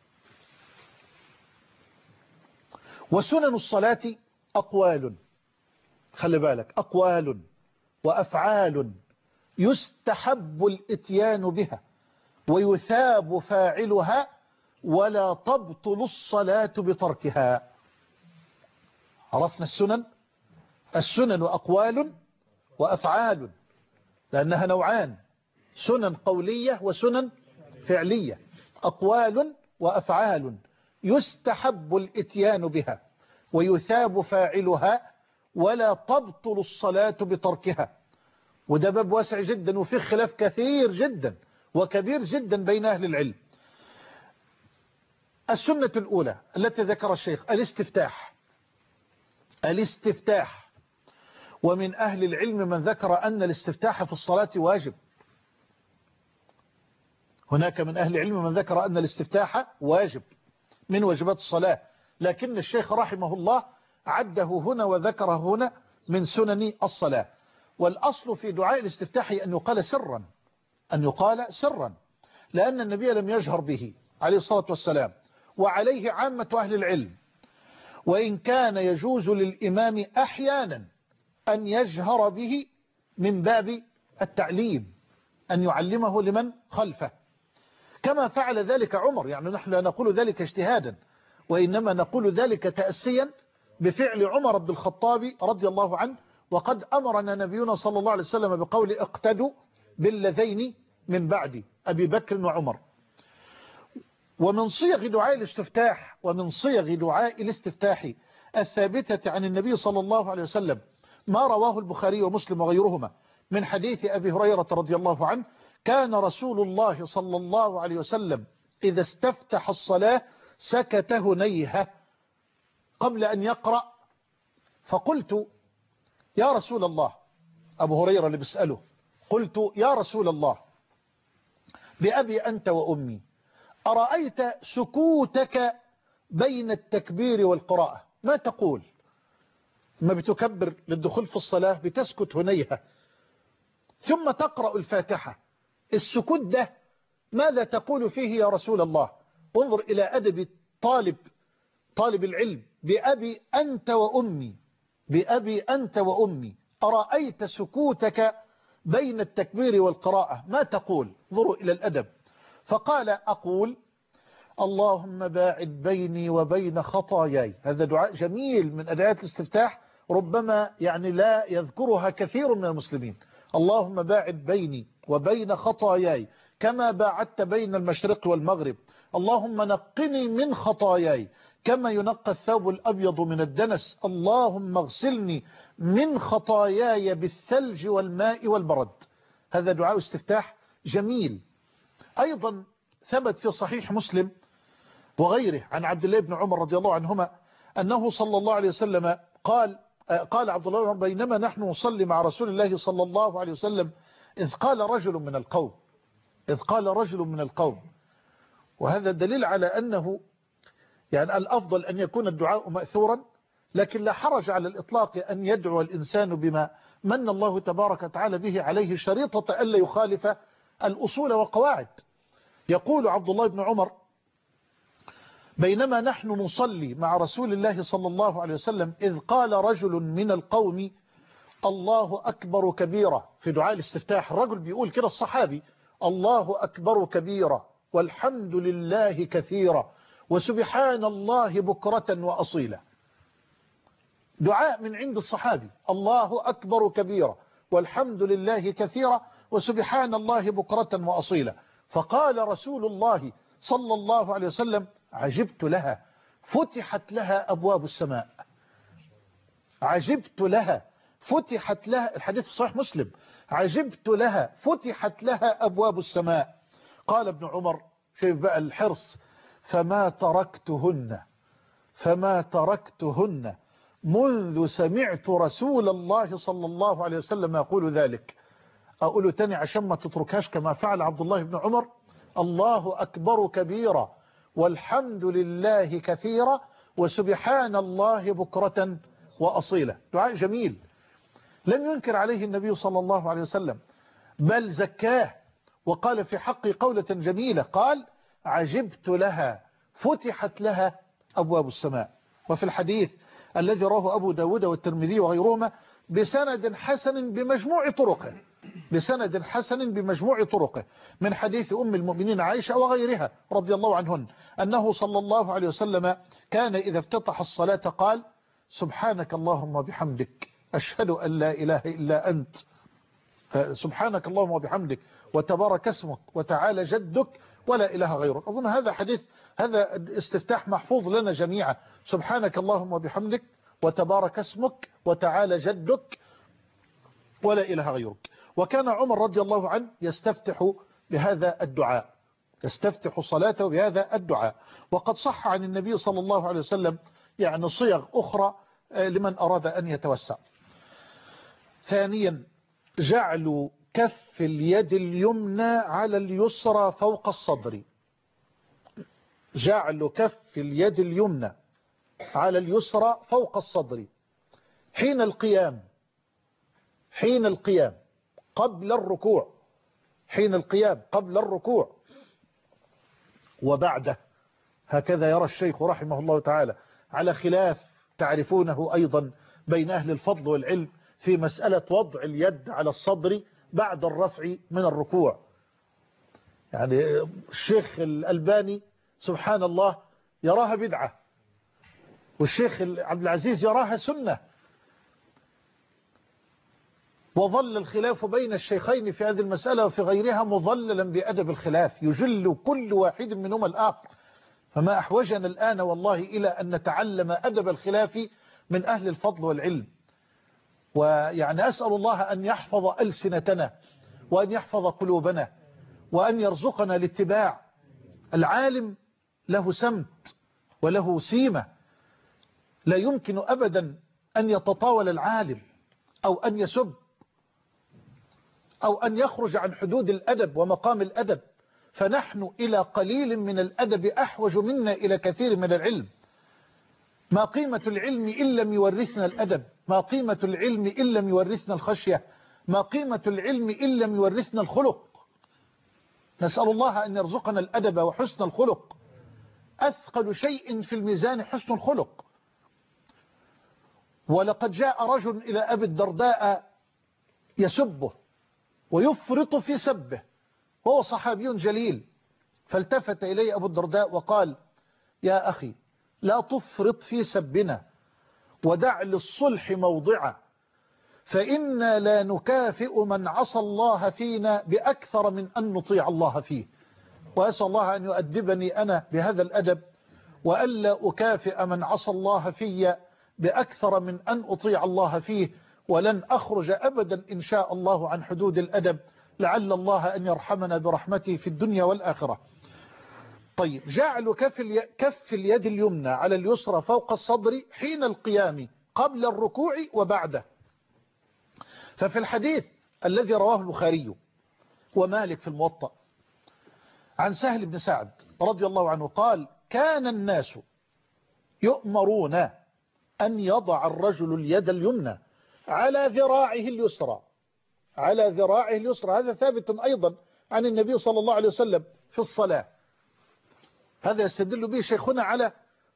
[SPEAKER 2] وسنن الصلاة أقوال، خلي بالك، أقوال وأفعال يستحب الإتيان بها ويثاب فاعلها ولا تبطل الصلاة بتركها. عرفنا السنن أقوال وأفعال، لأنها نوعان، سنن قولية وسنن فعلية. أقوال وأفعال يستحب الإتيان بها ويثاب فاعلها ولا تبطل الصلاة بتركها. وده باب واسع جدا وفيه خلاف كثير جدا وكبير جدا بين أهل العلم. السنة الأولى التي ذكر الشيخ الاستفتاح. ومن أهل العلم من ذكر أن الاستفتاح في الصلاة واجب. هناك من أهل العلم من ذكر أن الاستفتاح واجب من واجبات الصلاة، لكن الشيخ رحمه الله عده هنا وذكره هنا من سنن الصلاة. والأصل في دعاء الاستفتاح أن يقال سرا، لأن النبي لم يجهر به عليه الصلاة والسلام، وعليه عامة أهل العلم. وإن كان يجوز للإمام أحيانا أن يجهر به من باب التعليم، أن يعلمه لمن خلفه، كما فعل ذلك عمر. يعني نحن لا نقول ذلك اجتهادا، وإنما نقول ذلك تأسيا بفعل عمر بن الخطاب رضي الله عنه. وقد أمرنا نبينا صلى الله عليه وسلم بقول اقتدوا باللذين من بعد أبي بكر وعمر. ومن صيغ دعاء الاستفتاح الثابتة عن النبي صلى الله عليه وسلم ما رواه البخاري ومسلم وغيرهما من حديث أبي هريرة رضي الله عنه: كان رسول الله صلى الله عليه وسلم إذا استفتح الصلاة سكت هنيهة قبل أن يقرأ، فقلت يا رسول الله، أبو هريرة اللي بيسأله، قلت يا رسول الله بأبي أنت وأمي أرأيت سكوتك بين التكبير والقراءة، ما تقول؟ ما بتكبر للدخول في الصلاة بتسكت هنيهة ثم تقرأ الفاتحة، السكوت ده ماذا تقول فيه يا رسول الله؟ انظر إلى أدب طالب العلم. بأبي أنت وأمي أرأيت سكوتك بين التكبير والقراءة ما تقول؟ انظروا إلى الأدب. فقال أقول اللهم باعد بيني وبين خطاياي. هذا دعاء جميل من أدعيات الاستفتاح، ربما يعني لا يذكرها كثير من المسلمين. اللهم باعد بيني وبين خطاياي كما باعدت بين المشرق والمغرب، اللهم نقني من خطاياي كما ينقى الثوب الأبيض من الدنس، اللهم اغسلني من خطاياي بالثلج والماء والبرد. هذا دعاء استفتاح جميل. أيضا ثبت في صحيح مسلم وغيره عن عبد الله بن عمر رضي الله عنهما أنه صلى الله عليه وسلم قال عبد الله بن عمر: بينما نحن نصلي مع رسول الله صلى الله عليه وسلم إذ قال رجل من القوم. وهذا دليل على أنه يعني الأفضل أن يكون الدعاء مأثورا، لكن لا حرج على الإطلاق أن يدعو الإنسان بما من الله تبارك وتعالى به عليه، شريطة ألا يخالف الأصول والقواعد. يقول عبد الله بن عمر: بينما نحن نصلي مع رسول الله صلى الله عليه وسلم إذ قال رجل من القوم: الله أكبر كبيرا. في دعاء الاستفتاح الرجل بيقول كده الصحابي: الله أكبر كبيرا والحمد لله كثيرا وسبحان الله بكرة وأصيلا. دعاء من عند الصحابي: الله أكبر كبيرا والحمد لله كثيرا وسبحان الله بكرة وأصيلا. فقال رسول الله صلى الله عليه وسلم: عجبت لها فتحت لها أبواب السماء. عجبت لها فتحت لها، الحديث في صحيح مسلم: عجبت لها فتحت لها أبواب السماء. قال ابن عمر، شايف بقى الحرص: فما تركتهن منذ سمعت رسول الله صلى الله عليه وسلم يقول ذلك. أقوله تاني عشان ما تتركهاش كما فعل عبد الله بن عمر: الله أكبر كبيرا والحمد لله كثيرا وسبحان الله بكرة وأصيلا. دعاء جميل لم ينكر عليه النبي صلى الله عليه وسلم، بل زكاه وقال في حق قولة جميلة، قال: عجبت لها فتحت لها أبواب السماء. وفي الحديث الذي رواه أبو داود والترمذي وغيرهما بسند حسن بمجموع طرقه من حديث أم المؤمنين عائشة وغيرها رضي الله عنهن أنه صلى الله عليه وسلم كان إذا افتتح الصلاة قال: سبحانك اللهم وبحمدك أشهد أن لا إله إلا أنت، سبحانك اللهم وبحمدك وتبارك اسمك وتعالى جدك ولا إله غيرك. أظن هذا حديث، هذا استفتاح محفوظ لنا جميعا: سبحانك اللهم وبحمدك وتبارك اسمك وتعالى جدك ولا إله غيرك. وكان عمر رضي الله عنه يستفتح بهذا الدعاء، يستفتح صلاته بهذا الدعاء. وقد صح عن النبي صلى الله عليه وسلم يعني صيغ أخرى لمن أراد أن يتوسع. ثانيا: جعل كف اليد اليمنى على اليسرى فوق الصدر. جعل كف اليد اليمنى على اليسرى فوق الصدر حين القيام قبل الركوع وبعده. هكذا يرى الشيخ رحمه الله تعالى، على خلاف تعرفونه أيضا بين أهل الفضل والعلم في مسألة وضع اليد على الصدر بعد الرفع من الركوع. يعني الشيخ الألباني سبحان الله يراها بدعة، والشيخ عبد العزيز يراها سنة، وظل الخلاف بين الشيخين في هذه المسألة وفي غيرها مظللا بأدب الخلاف، يجل كل واحد منهما الآخر. فما أحوجنا الآن والله إلى أن نتعلم أدب الخلاف من أهل الفضل والعلم. ويعني أسأل الله أن يحفظ ألسنتنا وأن يحفظ قلوبنا وأن يرزقنا الاتباع. العالم له سمت وله سيمة، لا يمكن أبدا أن يتطاول العالم أو أن يسب أو أن يخرج عن حدود الأدب ومقام الأدب. فنحن إلى قليل من الأدب أحوج منا إلى كثير من العلم. ما قيمة العلم إن لم يورثنا الأدب؟ ما قيمة العلم إن لم يورثنا الخشية؟ ما قيمة العلم إن لم يورثنا الخلق؟ نسأل الله أن يرزقنا الأدب وحسن الخلق. أثقل شيء في الميزان حسن الخلق. ولقد جاء رجل إلى أبي الدرداء يسبه ويفرط في سبه، وهو صحابي جليل، فالتفت إليه أبو الدرداء وقال: يا أخي لا تفرط في سبنا ودع للصلح موضعا، فإنا لا نكافئ من عصى الله فينا بأكثر من أن نطيع الله فيه. وأسأل الله أن يؤدبني أنا بهذا الأدب، وألا أكافئ من عصى الله في بأكثر من أن أطيع الله فيه، ولن أخرج أبدا إن شاء الله عن حدود الأدب، لعل الله أن يرحمنا برحمته في الدنيا والآخرة. طيب، جعل كف اليد اليمنى على اليسرى فوق الصدر حين القيام قبل الركوع وبعده. ففي الحديث الذي رواه البخاري ومالك في الموطأ عن سهل بن سعد رضي الله عنه قال: كان الناس يؤمرون أن يضع الرجل اليد اليمنى على ذراعه اليسرى، على ذراعه اليسرى. هذا ثابت أيضا عن النبي صلى الله عليه وسلم في الصلاة. هذا يستدل به شيخنا على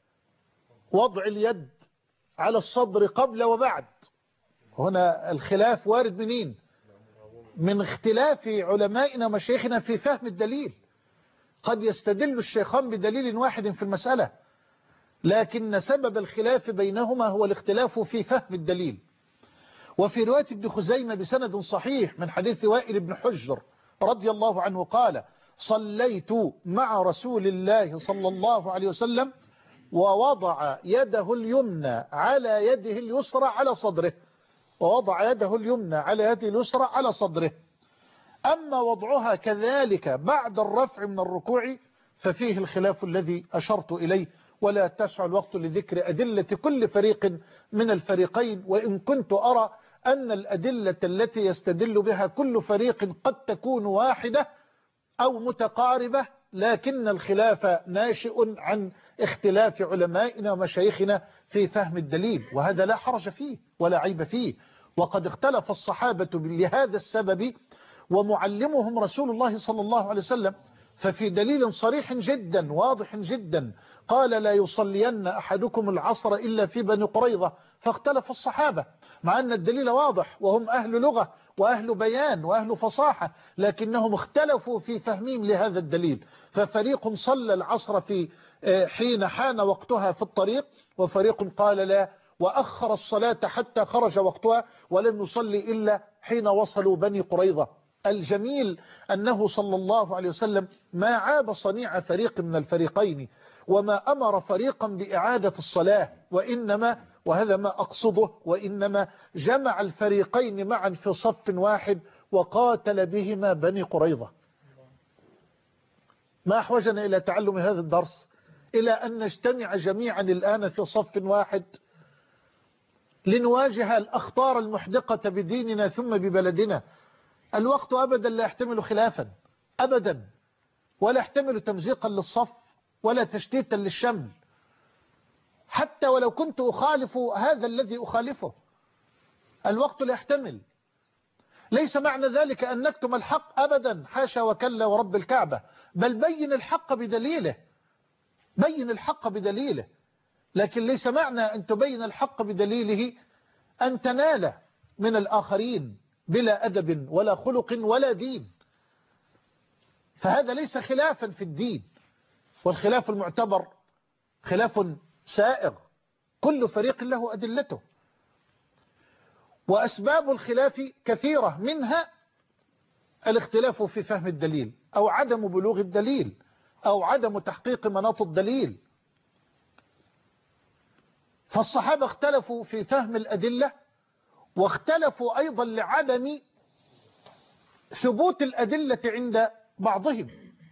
[SPEAKER 2] وضع اليد على الصدر قبل وبعد. هنا الخلاف وارد منين؟ من اختلاف علمائنا ومشايخنا في فهم الدليل. قد يستدل الشيخان بدليل واحد في المسألة، لكن سبب الخلاف بينهما هو الاختلاف في فهم الدليل. وفي رواية ابن خزيمة بسند صحيح من حديث وائل بن حجر رضي الله عنه قال: صليت مع رسول الله صلى الله عليه وسلم ووضع يده اليمنى على يده اليسرى على صدره، ووضع يده اليمنى على يده اليسرى على صدره. أما وضعها كذلك بعد الرفع من الركوع ففيه الخلاف الذي أشرت إليه، ولا تسع الوقت لذكر أدلة كل فريق من الفريقين، وإن كنت أرى أن الأدلة التي يستدل بها كل فريق قد تكون واحدة أو متقاربة، لكن الخلاف ناشئ عن اختلاف علمائنا ومشايخنا في فهم الدليل، وهذا لا حرج فيه ولا عيب فيه. وقد اختلف الصحابة لهذا السبب ومعلمهم رسول الله صلى الله عليه وسلم. ففي دليل صريح جدا واضح جدا قال: لا يصلين أحدكم العصر إلا في بني قريظة، فاختلف الصحابة مع أن الدليل واضح وهم أهل لغة وأهل بيان وأهل فصاحة، لكنهم اختلفوا في فهمهم لهذا الدليل. ففريق صلى العصر في حين حان وقتها في الطريق، وفريق قال لا، وأخر الصلاة حتى خرج وقتها ولم يصلي إلا حين وصلوا بني قريظة. الجميل أنه صلى الله عليه وسلم ما عاب صنيع فريق من الفريقين، وما أمر فريقا بإعادة الصلاة، وإنما، وهذا ما أقصده، وإنما جمع الفريقين معا في صف واحد وقاتل بهما بني قريظة. ما أحوجنا إلى تعلم هذا الدرس إلى أن نجتمع جميعا الآن في صف واحد لنواجه الأخطار المحدقة بديننا ثم ببلدنا. الوقت أبدا لا يحتمل خلافا أبدا، ولا يحتمل تمزيقا للصف ولا تشتيتا للشمل، حتى ولو كنت أخالف هذا الذي أخالفه. الوقت لا يحتمل. ليس معنى ذلك أن نكتم الحق أبدا، حاشا وكلا ورب الكعبة، بل بين الحق بدليله، بين الحق بدليله. لكن ليس معنى أن تبين الحق بدليله أن تنال من الآخرين بلا أدب ولا خلق ولا دين. فهذا ليس خلافا في الدين، والخلاف المعتبر خلاف سائغ، كل فريق له أدلته. وأسباب الخلاف كثيرة، منها الاختلاف في فهم الدليل أو عدم بلوغ الدليل أو عدم تحقيق مناط الدليل. فالصحابة اختلفوا في فهم الأدلة، واختلفوا أيضا لعدم ثبوت الأدلة عند بعضهم.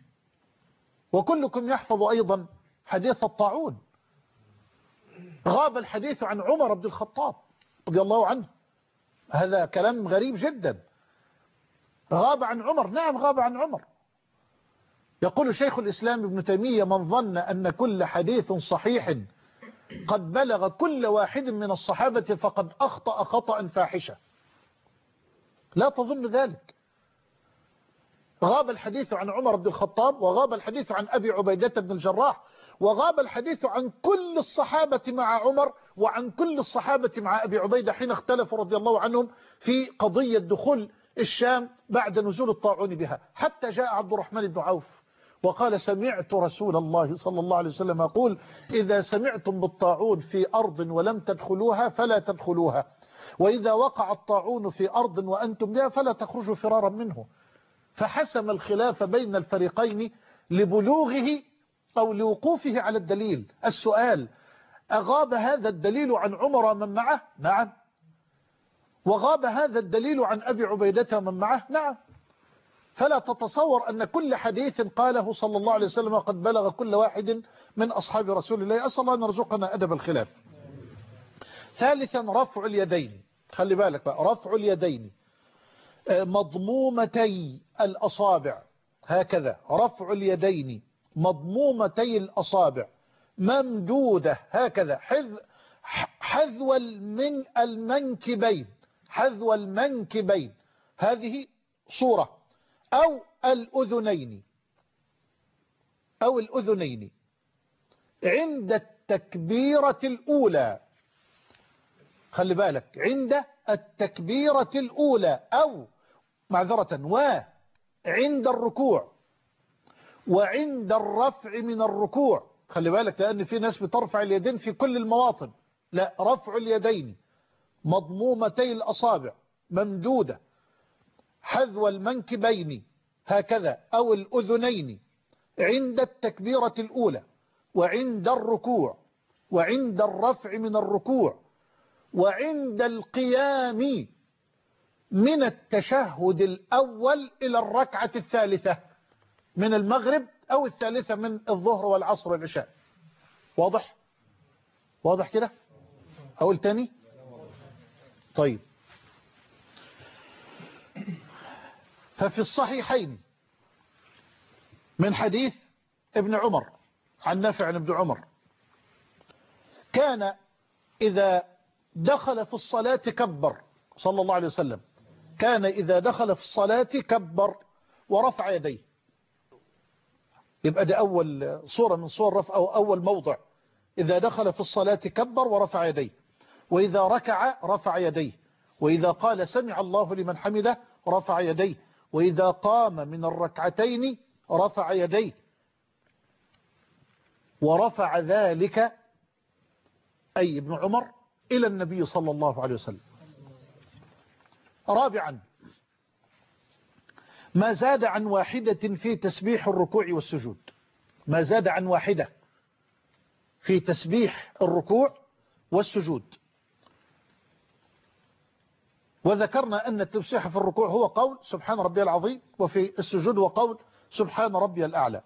[SPEAKER 2] وكلكم يحفظ أيضا حديث الطاعون. غاب الحديث عن عمر بن الخطاب رضي الله عنه، هذا كلام غريب جدا. غاب عن عمر، نعم غاب عن عمر. يقول شيخ الإسلام ابن تيمية: من ظن أن كل حديث صحيح قد بلغ كل واحد من الصحابة فقد أخطأ خطأ فاحشا. لا تظن ذلك. غاب الحديث عن عمر بن الخطاب، وغاب الحديث عن أبي عبيدة بن الجراح، وغاب الحديث عن كل الصحابة مع عمر وعن كل الصحابة مع أبي عبيدة حين اختلفوا رضي الله عنهم في قضية دخول الشام بعد نزول الطاعون بها، حتى جاء عبد الرحمن بن عوف وقال: سمعت رسول الله صلى الله عليه وسلم يقول: إذا سمعتم بالطاعون في أرض ولم تدخلوها فلا تدخلوها، وإذا وقع الطاعون في أرض وأنتم بها فلا تخرجوا فرارا منه. فحسم الخلاف بين الفريقين لبلوغه أو لوقوفه على الدليل. السؤال: أغاب هذا الدليل عن عمر ومن معه؟ نعم. وغاب هذا الدليل عن أبي عبيدة ومن معه؟ نعم. فلا تتصور أن كل حديث قاله صلى الله عليه وسلم قد بلغ كل واحد من أصحاب رسول الله. أسأل الله أن يرزقنا أدب الخلاف. ثالثا رفع اليدين. خلي بالك بقى، رفع اليدين مضمومتي الأصابع هكذا، رفع اليدين مضمومتي الأصابع ممدودة هكذا حذو المنكبين، حذو المنكبين، هذه صورة. أو الأذنين، أو الأذنين عند التكبيرة الأولى. خلي بالك، عند التكبيرة الأولى، أو معذرة، وعند الركوع، وعند الرفع من الركوع. خلي بالك، لأن في ناس بترفع اليدين في كل المواطن. لا، رفع اليدين مضمومتي الأصابع ممدودة حذو المنكبين هكذا، أو الأذنين عند التكبيرة الأولى، وعند الركوع، وعند الرفع من الركوع، وعند القيام من التشهد الأول إلى الركعة الثالثة من المغرب، أو الثالثة من الظهر والعصر والعشاء. واضح؟ واضح كده؟ أقول تاني؟ طيب. ففي الصحيحين من حديث ابن عمر عن نافع عن ابن عمر، كان إذا دخل في الصلاة كبر صلى الله عليه وسلم، كان إذا دخل في الصلاة كبر ورفع يديه. يبقى ده أول صورة من صور رفع، أو أول موضع. إذا دخل في الصلاة كبر ورفع يديه، وإذا ركع رفع يديه، وإذا قال سمع الله لمن حمده رفع يديه، وإذا قام من الركعتين رفع يديه، ورفع ذلك أي ابن عمر إلى النبي صلى الله عليه وسلم. رابعا، ما زاد عن واحدة في تسبيح الركوع والسجود. ما زاد عن واحدة في تسبيح الركوع والسجود. وذكرنا أن التسبيح في الركوع هو قول سبحان ربي العظيم، وفي السجود هو قول سبحان ربي الأعلى.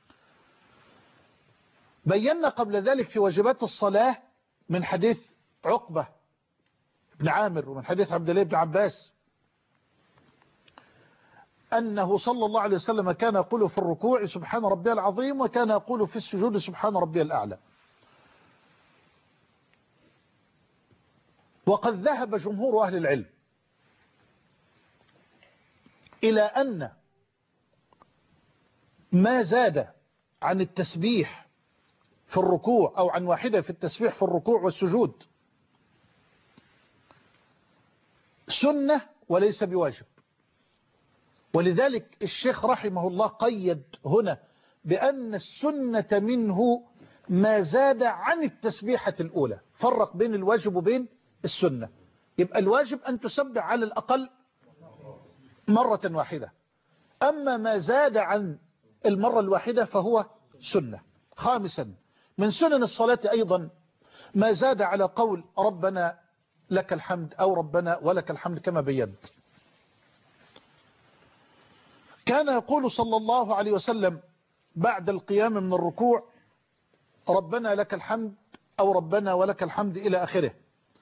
[SPEAKER 2] بينا قبل ذلك في واجبات الصلاة من حديث عقبة بن عامر ومن حديث عبد الله بن عباس أنه صلى الله عليه وسلم كان يقول في الركوع سبحان ربي العظيم، وكان يقول في السجود سبحان ربي الأعلى. وقد ذهب جمهور أهل العلم إلى أن ما زاد عن التسبيح في الركوع، أو عن واحدة في التسبيح في الركوع والسجود، سنة وليس بواجب. ولذلك الشيخ رحمه الله قيد هنا بأن السنة منه ما زاد عن التسبيحة الأولى، فرق بين الواجب وبين السنة. يبقى الواجب أن تسبح على الأقل مرة واحدة، أما ما زاد عن المرة الواحدة فهو سنة. خامسا، من سنن الصلاة أيضا ما زاد على قول ربنا لك الحمد، أو ربنا ولك الحمد كما بينت. كان يقول صلى الله عليه وسلم بعد القيام من الركوع ربنا لك الحمد، أو ربنا ولك الحمد إلى آخره.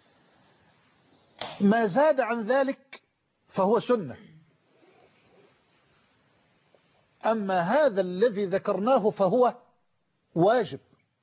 [SPEAKER 2] ما زاد عن ذلك فهو سنة. أما هذا الذي ذكرناه فهو واجب.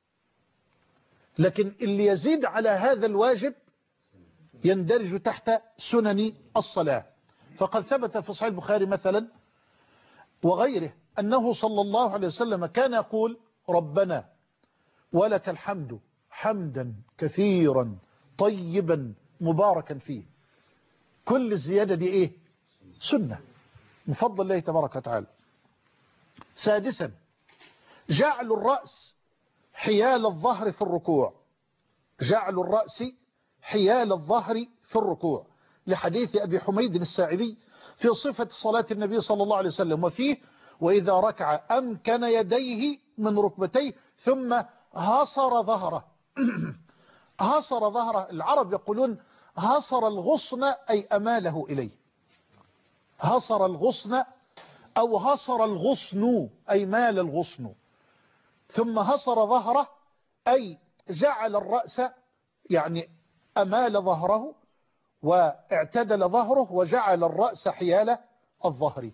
[SPEAKER 2] لكن اللي يزيد على هذا الواجب يندرج تحت سنن الصلاة. فقد ثبت في صحيح البخاري مثلا وغيره أنه صلى الله عليه وسلم كان يقول ربنا ولك الحمد حمدا كثيرا طيبا مباركا فيه. كل الزيادة دي إيه؟ سنة مفضل الله تبارك وتعالى. سادسا، جعل الرأس حيال الظهر في الركوع. جعل الرأس حيال الظهر في الركوع، لحديث أبي حميد الساعدي في صفة صلاة النبي صلى الله عليه وسلم، وفيه وإذا ركع أمكن يديه من ركبتيه ثم هصر ظهره. هصر ظهره، العرب يقولون هصر الغصن أي أماله إليه. هصر الغصن أو هصر الغصن أي مال الغصن. ثم هصر ظهره أي جعل الرأس، يعني أمال ظهره واعتدل ظهره وجعل الرأس حيال الظهر.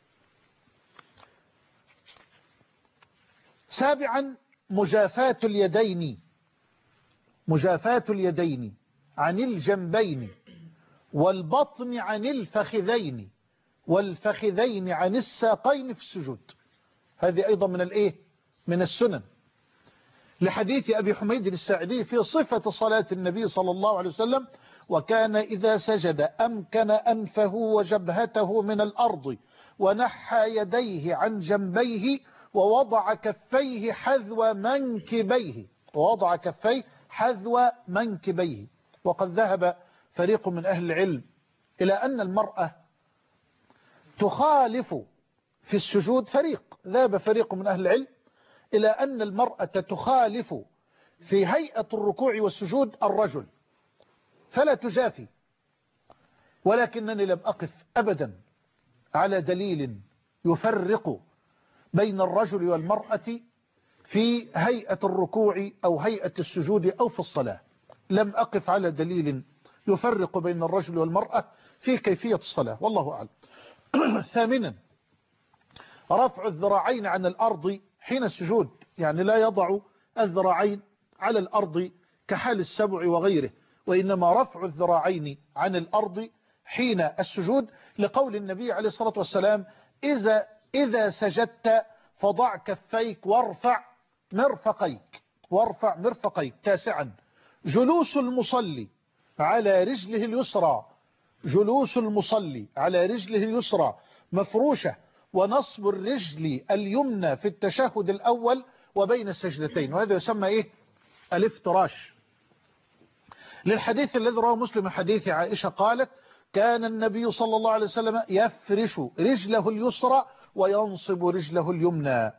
[SPEAKER 2] سابعا مجافاة اليدين. مجافاة اليدين عن الجنبين والبطن عن الفخذين والفخذين عن الساقين في السجود. هذه أيضا من الإيه؟ من السنن، لحديث أبي حميد الساعدي في صفة صلاة النبي صلى الله عليه وسلم: وكان إذا سجد أمكن أنفه وجبهته من الأرض ونحى يديه عن جنبيه ووضع كفيه حذو منكبيه. ووضع كفيه حذو منكبيه. وقد ذهب فريق من أهل العلم إلى أن المرأة تخالف في السجود. ذهب فريق من أهل العلم إلى أن المرأة تخالف في هيئة الركوع والسجود الرجل فلا تجافي، ولكنني لم أقف أبدا على دليل يفرق بين الرجل والمرأة في هيئة الركوع أو هيئة السجود أو في الصلاة. لم أقف على دليل يفرق بين الرجل والمرأة في كيفية الصلاة، والله أعلم. ثامنا رفع الذراعين عن الأرض حين السجود، يعني لا يضع الذراعين على الأرض كحال السبع وغيره، وإنما رفع الذراعين عن الأرض حين السجود، لقول النبي عليه الصلاة والسلام: إذا سجدت فضع كفيك وارفع مرفقيك. وارفع مرفقيك. تاسعا جلوس المصلي على رجله اليسرى. جلوس المصلي على رجله اليسرى مفروشة، ونصب الرجل اليمنى في التشهد الأول وبين السجدتين، وهذا يسمى إيه؟ الافتراش، للحديث الذي رواه مسلم حديث عائشة قالت: كان النبي صلى الله عليه وسلم يفرش رجله اليسرى وينصب رجله اليمنى.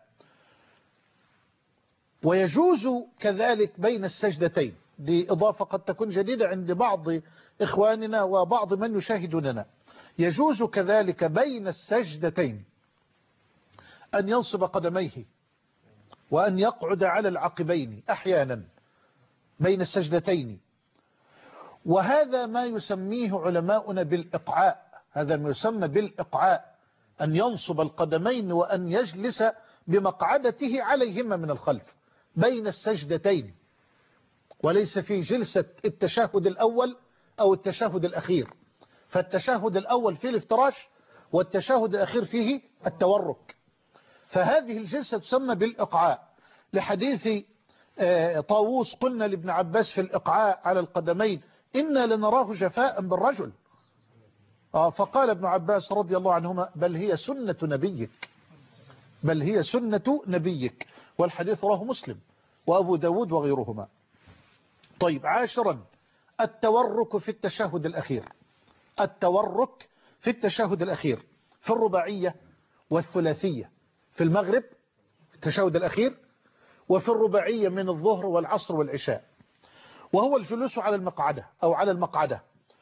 [SPEAKER 2] ويجوز كذلك بين السجدتين. دي إضافة قد تكون جديدة عند بعض إخواننا وبعض من يشاهدوننا. يجوز كذلك بين السجدتين أن ينصب قدميه وأن يقعد على العقبين أحيانا بين السجدتين، وهذا ما يسميه علماؤنا بالإقعاء. هذا ما يسمى بالإقعاء، أن ينصب القدمين وأن يجلس بمقعدته عليهما من الخلف بين السجدتين، وليس في جلسة التشهد الأول أو التشهد الأخير. فالتشهد الأول فيه الافتراش والتشهد الأخير فيه التورك. فهذه الجلسة تسمى بالإقعاء، لحديث طاووس: قلنا لابن عباس في الإقعاء على القدمين: إنا لنراه جفاء بالرجل. فقال ابن عباس رضي الله عنهما: بل هي سنة نبيك، بل هي سنة نبيك. والحديث رواه مسلم وأبو داود وغيرهما. طيب، عاشرا التورك في التشهد الأخير. التورك في التشهد الأخير في الرباعية والثلاثية، في المغرب في التشهد الأخير، وفي الرباعية من الظهر والعصر والعشاء، وهو الجلوس على المقعدة أو على المقعدة،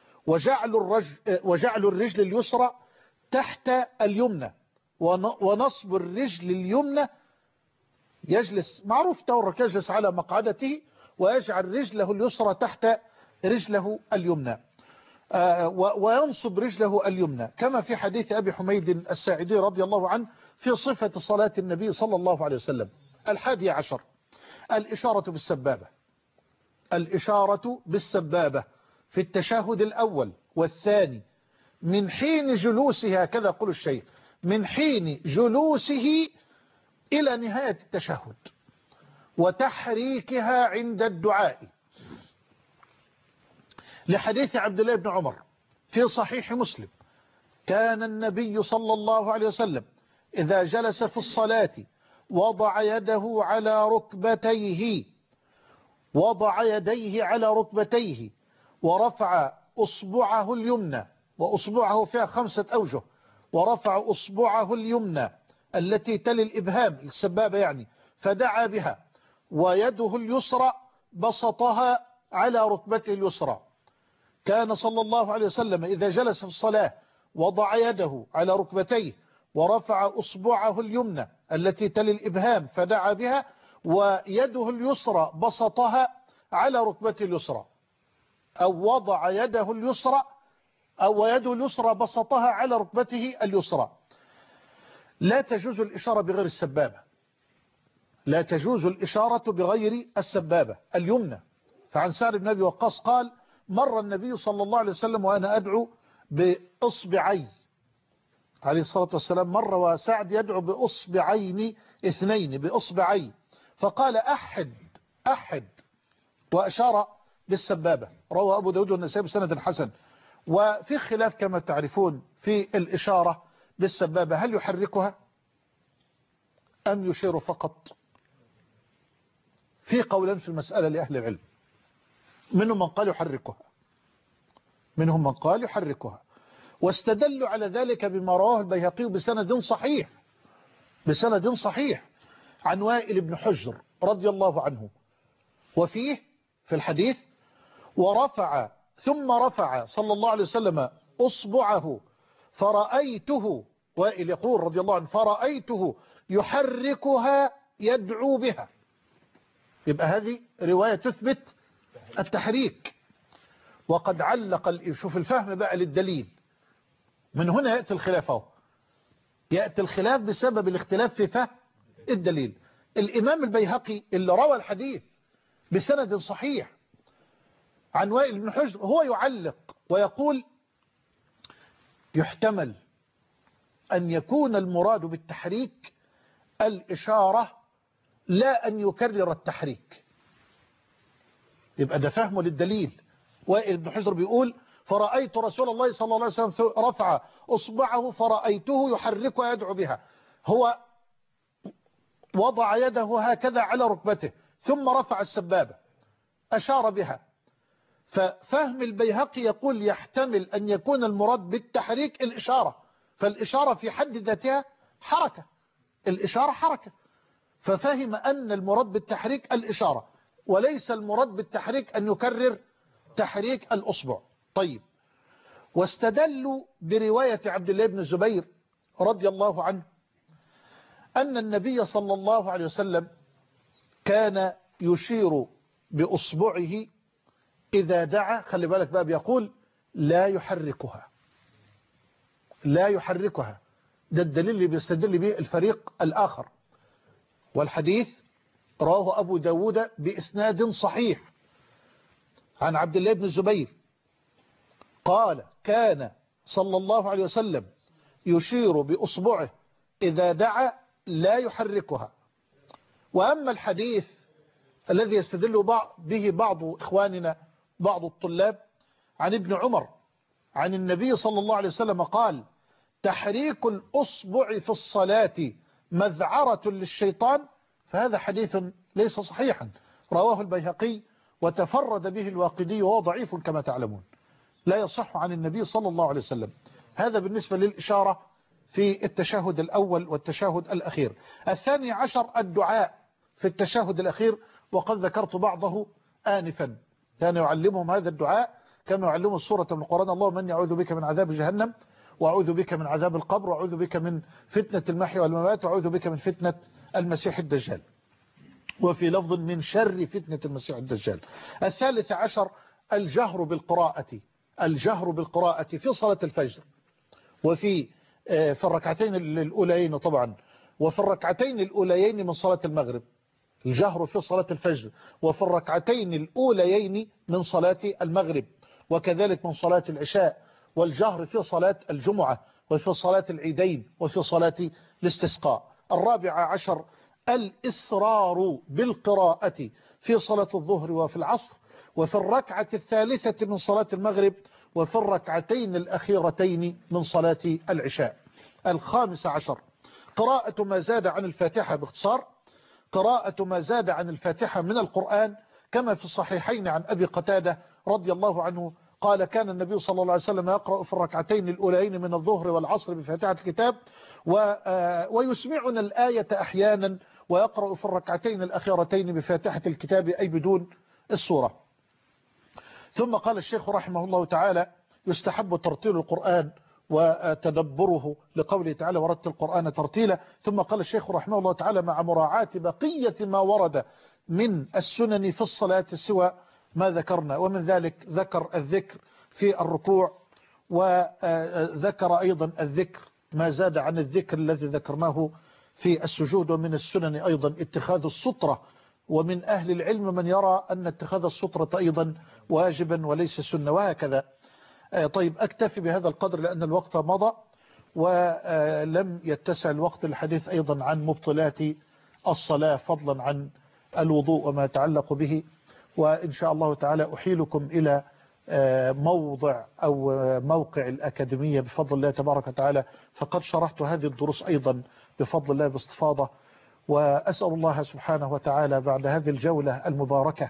[SPEAKER 2] وجعل الرجل اليسرى تحت اليمنى، ونصب الرجل اليمنى. يجلس، معروف تورك، يجلس على مقعدته ويجعل رجله اليسرى تحت رجله اليمنى، وينصب رجله اليمنى، كما في حديث أبي حميد الساعدي رضي الله عنه في صفة صلاة النبي صلى الله عليه وسلم. 11 الإشارة بالسبابة. الإشارة بالسبابة في التشهد الأول والثاني من حين جلوسه، هكذا يقول الشيخ، من حين جلوسه إلى نهاية التشهد، وتحريكها عند الدعاء، لحديث عبد الله بن عمر في صحيح مسلم: كان النبي صلى الله عليه وسلم إذا جلس في الصلاة وضع يده على ركبتيه، وضع يديه على ركبتيه، ورفع أصبعه اليمنى، وأصبعه فيها 5 أوجه، ورفع أصبعه اليمنى التي تلي الإبهام السبابة يعني، فدعا بها، ويده اليسرى بسطها على ركبته اليسرى. كان صلى الله عليه وسلم إذا جلس في الصلاة وضع يده على ركبتيه ورفع أصبعه اليمنى التي تلي الإبهام فدعا بها، ويده اليسرى بسطها على ركبته اليسرى، أو وضع يده اليسرى أو يده اليسرى بسطها على ركبته اليسرى. لا تجوز الإشارة بغير السبابة، لا تجوز الإشارة بغير السبابة اليمنى. فعن سعد بن أبي وقاص قال: مر النبي صلى الله عليه وسلم وأنا أدعو بإصبعي عليه الصلاة والسلام، مر وسعد يدعو بإصبعين اثنين، بإصبعي، فقال: أحد أحد، وأشار بالسبابة. روى أبو داود والنسائي بسند حسن. وفي خلاف كما تعرفون في الإشارة بالسبابة، هل يحركها أم يشير فقط؟ في قولا في المسألة لأهل العلم، منهم من قال يحركها، منهم من قال يحركها، واستدلوا على ذلك بما رواه البيهقي بسند صحيح، بسند صحيح عن وائل بن حجر رضي الله عنه، وفيه في الحديث: ورفع ثم رفع صلى الله عليه وسلم أصبعه فرأيته، وائل يقول رضي الله عنه: فرأيته يحركها يدعو بها. يبقى هذه رواية تثبت التحريك. وقد علق، شوف الفهم بقى للدليل، من هنا يأتي الخلاف اهو، يأتي الخلاف بسبب الاختلاف في فهم الدليل. الإمام البيهقي اللي روى الحديث بسند صحيح عن وائل بن حجر هو يعلق ويقول: يحتمل أن يكون المراد بالتحريك الإشارة لا أن يكرر التحريك. يبقى ده فهمه للدليل. وائل بن حجر بيقول: فرأيت رسول الله صلى الله عليه وسلم رفع أصبعه فرأيته يحركها يدعو بها، هو وضع يده هكذا على ركبته ثم رفع السبابة أشار بها. ففهم البيهقي يقول: يحتمل أن يكون المراد بالتحريك الإشارة، فالإشارة في حد ذاتها حركة، الإشارة حركة، ففهم أن المراد بالتحريك الإشارة، وليس المراد بالتحريك أن يكرر تحريك الأصبع. طيب، واستدلوا برواية عبد الله بن الزبير رضي الله عنه أن النبي صلى الله عليه وسلم كان يشير بأصبعه إذا دعا، خلي بالك بقى، بيقول: لا يحركها، لا يحركها. ده الدليل اللي بيستدل به الفريق الآخر. والحديث رواه أبو داود بإسناد صحيح عن عبد الله بن الزبير قال: كان صلى الله عليه وسلم يشير بأصبعه إذا دعا لا يحركها. وأما الحديث الذي يستدل به بعض إخواننا بعض الطلاب عن ابن عمر عن النبي صلى الله عليه وسلم قال: تحريك الأصبع في الصلاة مذعرة للشيطان، فهذا حديث ليس صحيحا، رواه البيهقي وتفرد به الواقدي وهو ضعيف كما تعلمون، لا يصح عن النبي صلى الله عليه وسلم. هذا بالنسبة للإشارة في التشهد الأول والتشهد الأخير. الثاني عشر الدعاء في التشهد الأخير، وقد ذكرت بعضه آنفا. كان يعلمهم هذا الدعاء كما يعلمهم السورة من القرآن: اللهم إني أعوذ بك من عذاب جهنم، وأعوذ بك من عذاب القبر، وأعوذ بك من فتنة المحيا والممات، وأعوذ بك من فتنة المسيح الدجال، وفي لفظ من شر فتنة المسيح الدجال. الثالث عشر الجهر بالقراءة، الجهر بالقراءة في صلاة الفجر، وفي الركعتين الأوليين طبعا، وفي الركعتين الأوليين من صلاة المغرب، الجهر في صلاة الفجر، وفي الركعتين الأوليين من صلاة المغرب، وكذلك من صلاة العشاء، والجهر في صلاة الجمعة، وفي صلاة العيدين، وفي صلاة الاستسقاء. الرابع عشر الإصرار بالقراءة في صلاة الظهر وفي العصر، وفي الركعة الثالثة من صلاة المغرب، وفي الركعتين الأخيرتين من صلاة العشاء. الخامس عشر قراءة ما زاد عن الفاتحة، باختصار قراءة ما زاد عن الفاتحة من القرآن، كما في الصحيحين عن أبي قتادة رضي الله عنه قال كان النبي صلى الله عليه وسلم يقرأ في الركعتين الأولين من الظهر والعصر بفاتحة الكتاب ويسمعنا الآية أحيانا ويقرأ في الركعتين الأخيرتين بفاتحة الكتاب أي بدون السورة. ثم قال الشيخ رحمه الله تعالى يستحب ترتيل القرآن وتدبره لقوله تعالى ورتل القرآن ترتيلا. ثم قال الشيخ رحمه الله تعالى مع مراعاة بقية ما ورد من السنن في الصلاة سوى ما ذكرنا، ومن ذلك ذكر الذكر في الركوع، وذكر أيضا الذكر ما زاد عن الذكر الذي ذكرناه في السجود. ومن السنن أيضا اتخاذ السطرة، ومن أهل العلم من يرى أن اتخاذ السطرة أيضا واجبا وليس سنة، وهكذا. طيب أكتفي بهذا القدر لأن الوقت مضى ولم يتسع الوقت للحديث أيضا عن مبطلات الصلاة فضلا عن الوضوء وما يتعلق به. وإن شاء الله تعالى أحيلكم إلى موضع أو موقع الأكاديمية بفضل الله تبارك وتعالى، فقد شرحت هذه الدروس أيضا بفضل الله باستفاضة. وأسأل الله سبحانه وتعالى بعد هذه الجولة المباركة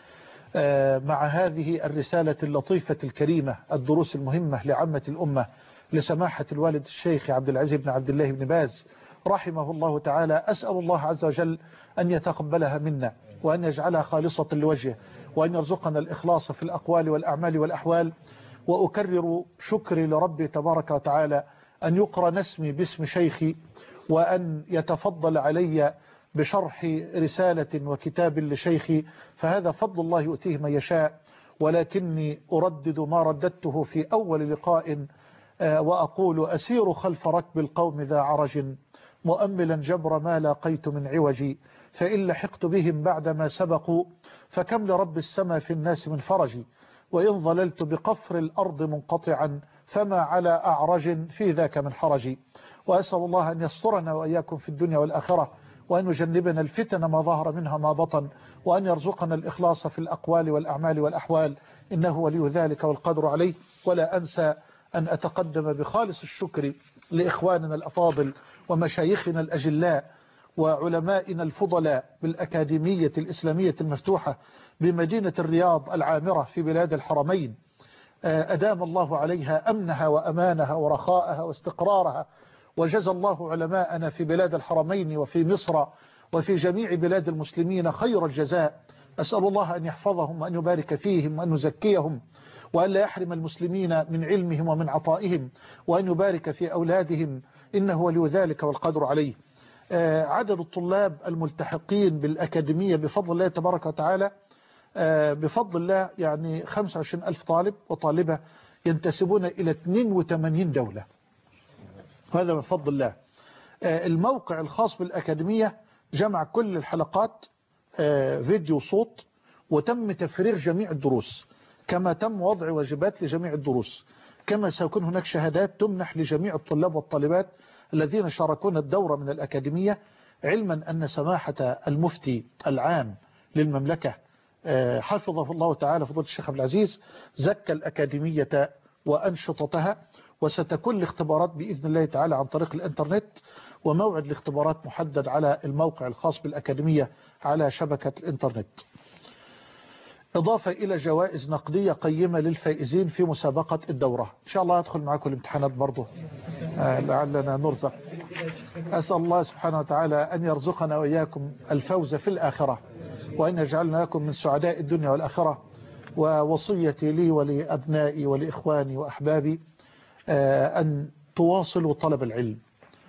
[SPEAKER 2] مع هذه الرسالة اللطيفة الكريمة الدروس المهمة لعامة الأمة لسماحة الوالد الشيخ عبد العزيز بن عبد الله بن باز رحمه الله تعالى، أسأل الله عز وجل أن يتقبلها منا وأن يجعلها خالصة لوجهه وأن يرزقنا الإخلاص في الأقوال والأعمال والأحوال. وأكرر شكري لربي تبارك وتعالى أن يقرن اسمي باسم شيخي وأن يتفضل علي بشرح رسالة وكتاب لشيخي، فهذا فضل الله يؤتيه من يشاء. ولكني أردد ما رددته في أول لقاء وأقول أسير خلف ركب القوم ذا عرج مؤملا جبر ما لاقيت من عوجي، فإن لحقت بهم بعدما سبقوا فكم لرب السماء في الناس من فرجي، وإن ظللت بقفر الأرض منقطعا فما على أعرج في ذاك من حرجي. وأسأل الله أن يسترنا وإياكم في الدنيا والآخرة، وأن يجنبنا الفتن ما ظهر منها ما بطن، وأن يرزقنا الإخلاص في الأقوال والأعمال والأحوال، إنه ولي ذلك والقدر عليه. ولا أنسى أن أتقدم بخالص الشكر لإخواننا الأفاضل ومشايخنا الأجلاء وعلمائنا الفضلاء بالأكاديمية الإسلامية المفتوحة بمدينة الرياض العامرة في بلاد الحرمين، أدام الله عليها أمنها وأمانها ورخاءها واستقرارها، وجزى الله علماءنا في بلاد الحرمين وفي مصر وفي جميع بلاد المسلمين خير الجزاء. أسأل الله أن يحفظهم وأن يبارك فيهم وأن يزكيهم وأن لا يحرم المسلمين من علمهم ومن عطائهم، وأن يبارك في أولادهم، إنه ولي ذلك والقدر عليه. عدد الطلاب الملتحقين بالأكاديمية بفضل الله تبارك وتعالى بفضل الله يعني 25,000 طالب وطالبة ينتسبون إلى 82 دولة، هذا بفضل الله. الموقع الخاص بالأكاديمية جمع كل الحلقات فيديو صوت، وتم تفريغ جميع الدروس، كما تم وضع واجبات لجميع الدروس، كما سيكون هناك شهادات تمنح لجميع الطلاب والطالبات الذين شاركون الدورة من الأكاديمية، علما أن سماحة المفتي العام للمملكة حفظه الله تعالى فضيلة الشيخ عبد العزيز زكى الأكاديمية وأنشطتها، وستكون الاختبارات بإذن الله تعالى عن طريق الإنترنت، وموعد الاختبارات محدد على الموقع الخاص بالأكاديمية على شبكة الإنترنت، إضافة إلى جوائز نقدية قيمة للفائزين في مسابقة الدورة. إن شاء الله أدخل معكم الامتحانات برضو لعلنا نرزق. أسأل الله سبحانه وتعالى أن يرزقنا وإياكم الفوز في الآخرة، وأن يجعلنا لكم من سعداء الدنيا والآخرة. ووصيتي لي ولأبنائي ولإخواني وأحبابي أن تواصلوا طلب العلم،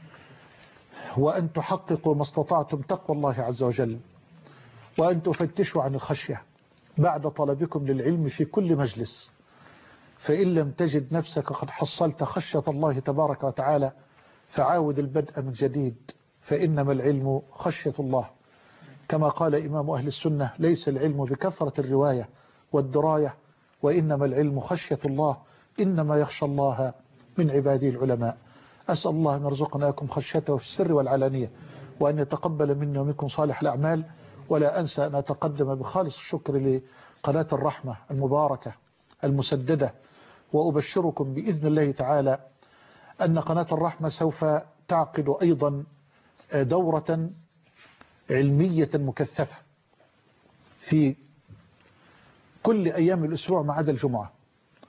[SPEAKER 2] وأن تحققوا ما استطعتم تقوى الله عز وجل، وأن تفتشوا عن الخشية بعد طلبكم للعلم في كل مجلس، فإن لم تجد نفسك قد حصلت خشية الله تبارك وتعالى فعاود البدء من جديد، فإنما العلم خشية الله، كما قال إمام أهل السنة: ليس العلم بكثرة الرواية والدراية، وإنما العلم خشية الله، إنما يخشى الله من عباده العلماء. أسأل الله أن يرزقنا لكم خشيته في السر والعلانية، وأن يتقبل مني ومنكم صالح الأعمال. ولا أنسى أن أتقدم بخالص الشكر لقناة الرحمة المباركة المسددة، وأبشركم بإذن الله تعالى أن قناة الرحمة سوف تعقد أيضا دورة علمية مكثفة في كل أيام الأسبوع ما عدا الجمعة،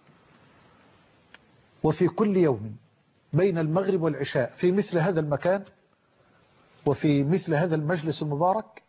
[SPEAKER 2] وفي كل يوم بين المغرب والعشاء في مثل هذا المكان وفي مثل هذا المجلس المبارك،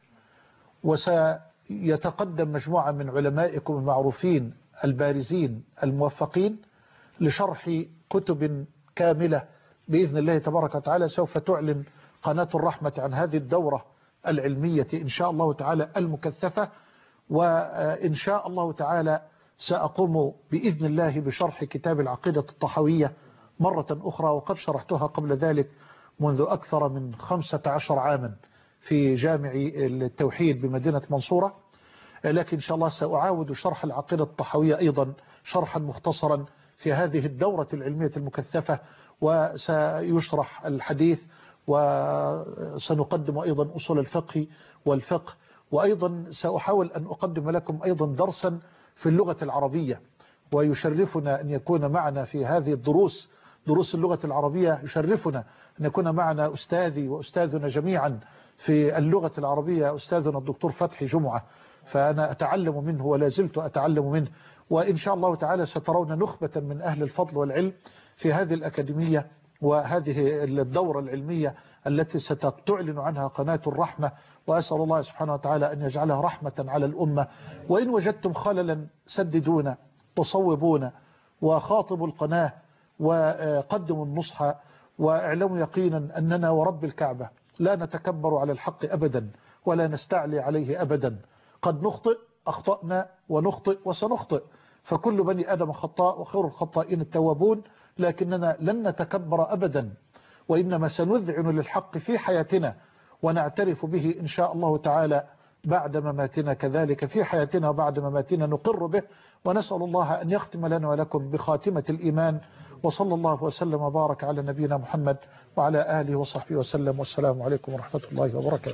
[SPEAKER 2] وسيتقدم مجموعة من علمائكم المعروفين البارزين الموفقين لشرح كتب كاملة بإذن الله تبارك وتعالى. سوف تعلن قناة الرحمة عن هذه الدورة العلمية إن شاء الله تعالى المكثفة، وإن شاء الله تعالى سأقوم بإذن الله بشرح كتاب العقيدة الطحاوية مرة أخرى، وقد شرحتها قبل ذلك منذ أكثر من 15 عاما في جامع التوحيد بمدينة منصورة، لكن إن شاء الله سأعاود شرح العقيدة الطحاوية أيضا شرحا مختصرا في هذه الدورة العلمية المكثفة، وسيشرح الحديث، وسنقدم أيضا أصول الفقه والفقه، وأيضا سأحاول أن أقدم لكم أيضا درسا في اللغة العربية. ويشرفنا أن يكون معنا في هذه الدروس، دروس اللغة العربية، يشرفنا أن يكون معنا أستاذي وأستاذنا جميعا في اللغة العربية أستاذنا الدكتور فتحي جمعة، فأنا أتعلم منه ولا زلت أتعلم منه. وإن شاء الله تعالى سترون نخبة من أهل الفضل والعلم في هذه الأكاديمية وهذه الدورة العلمية التي ستعلن عنها قناة الرحمة، وأسأل الله سبحانه وتعالى أن يجعلها رحمة على الأمة. وإن وجدتم خللا سددونا وصوبونا وخاطبوا القناة وقدموا النصح، واعلموا يقينا أننا ورب الكعبة لا نتكبر على الحق أبدا ولا نستعلي عليه أبدا. قد نخطئ، أخطأنا ونخطئ وسنخطئ، فكل بني آدم خطاء وخير الخطائين التوابون، لكننا لن نتكبر أبدا، وإنما سنذعن للحق في حياتنا ونعترف به إن شاء الله تعالى بعد مماتنا، كذلك في حياتنا وبعد مماتنا نقر به، ونسأل الله أن يختم لنا ولكم بخاتمة الإيمان. وصلى الله وسلم وبارك على نبينا محمد وعلى آله وصحبه وسلم، والسلام عليكم ورحمة الله وبركاته.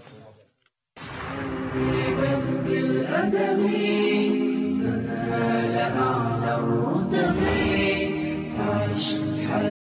[SPEAKER 1] بالأدب تنال أعلى الرتب.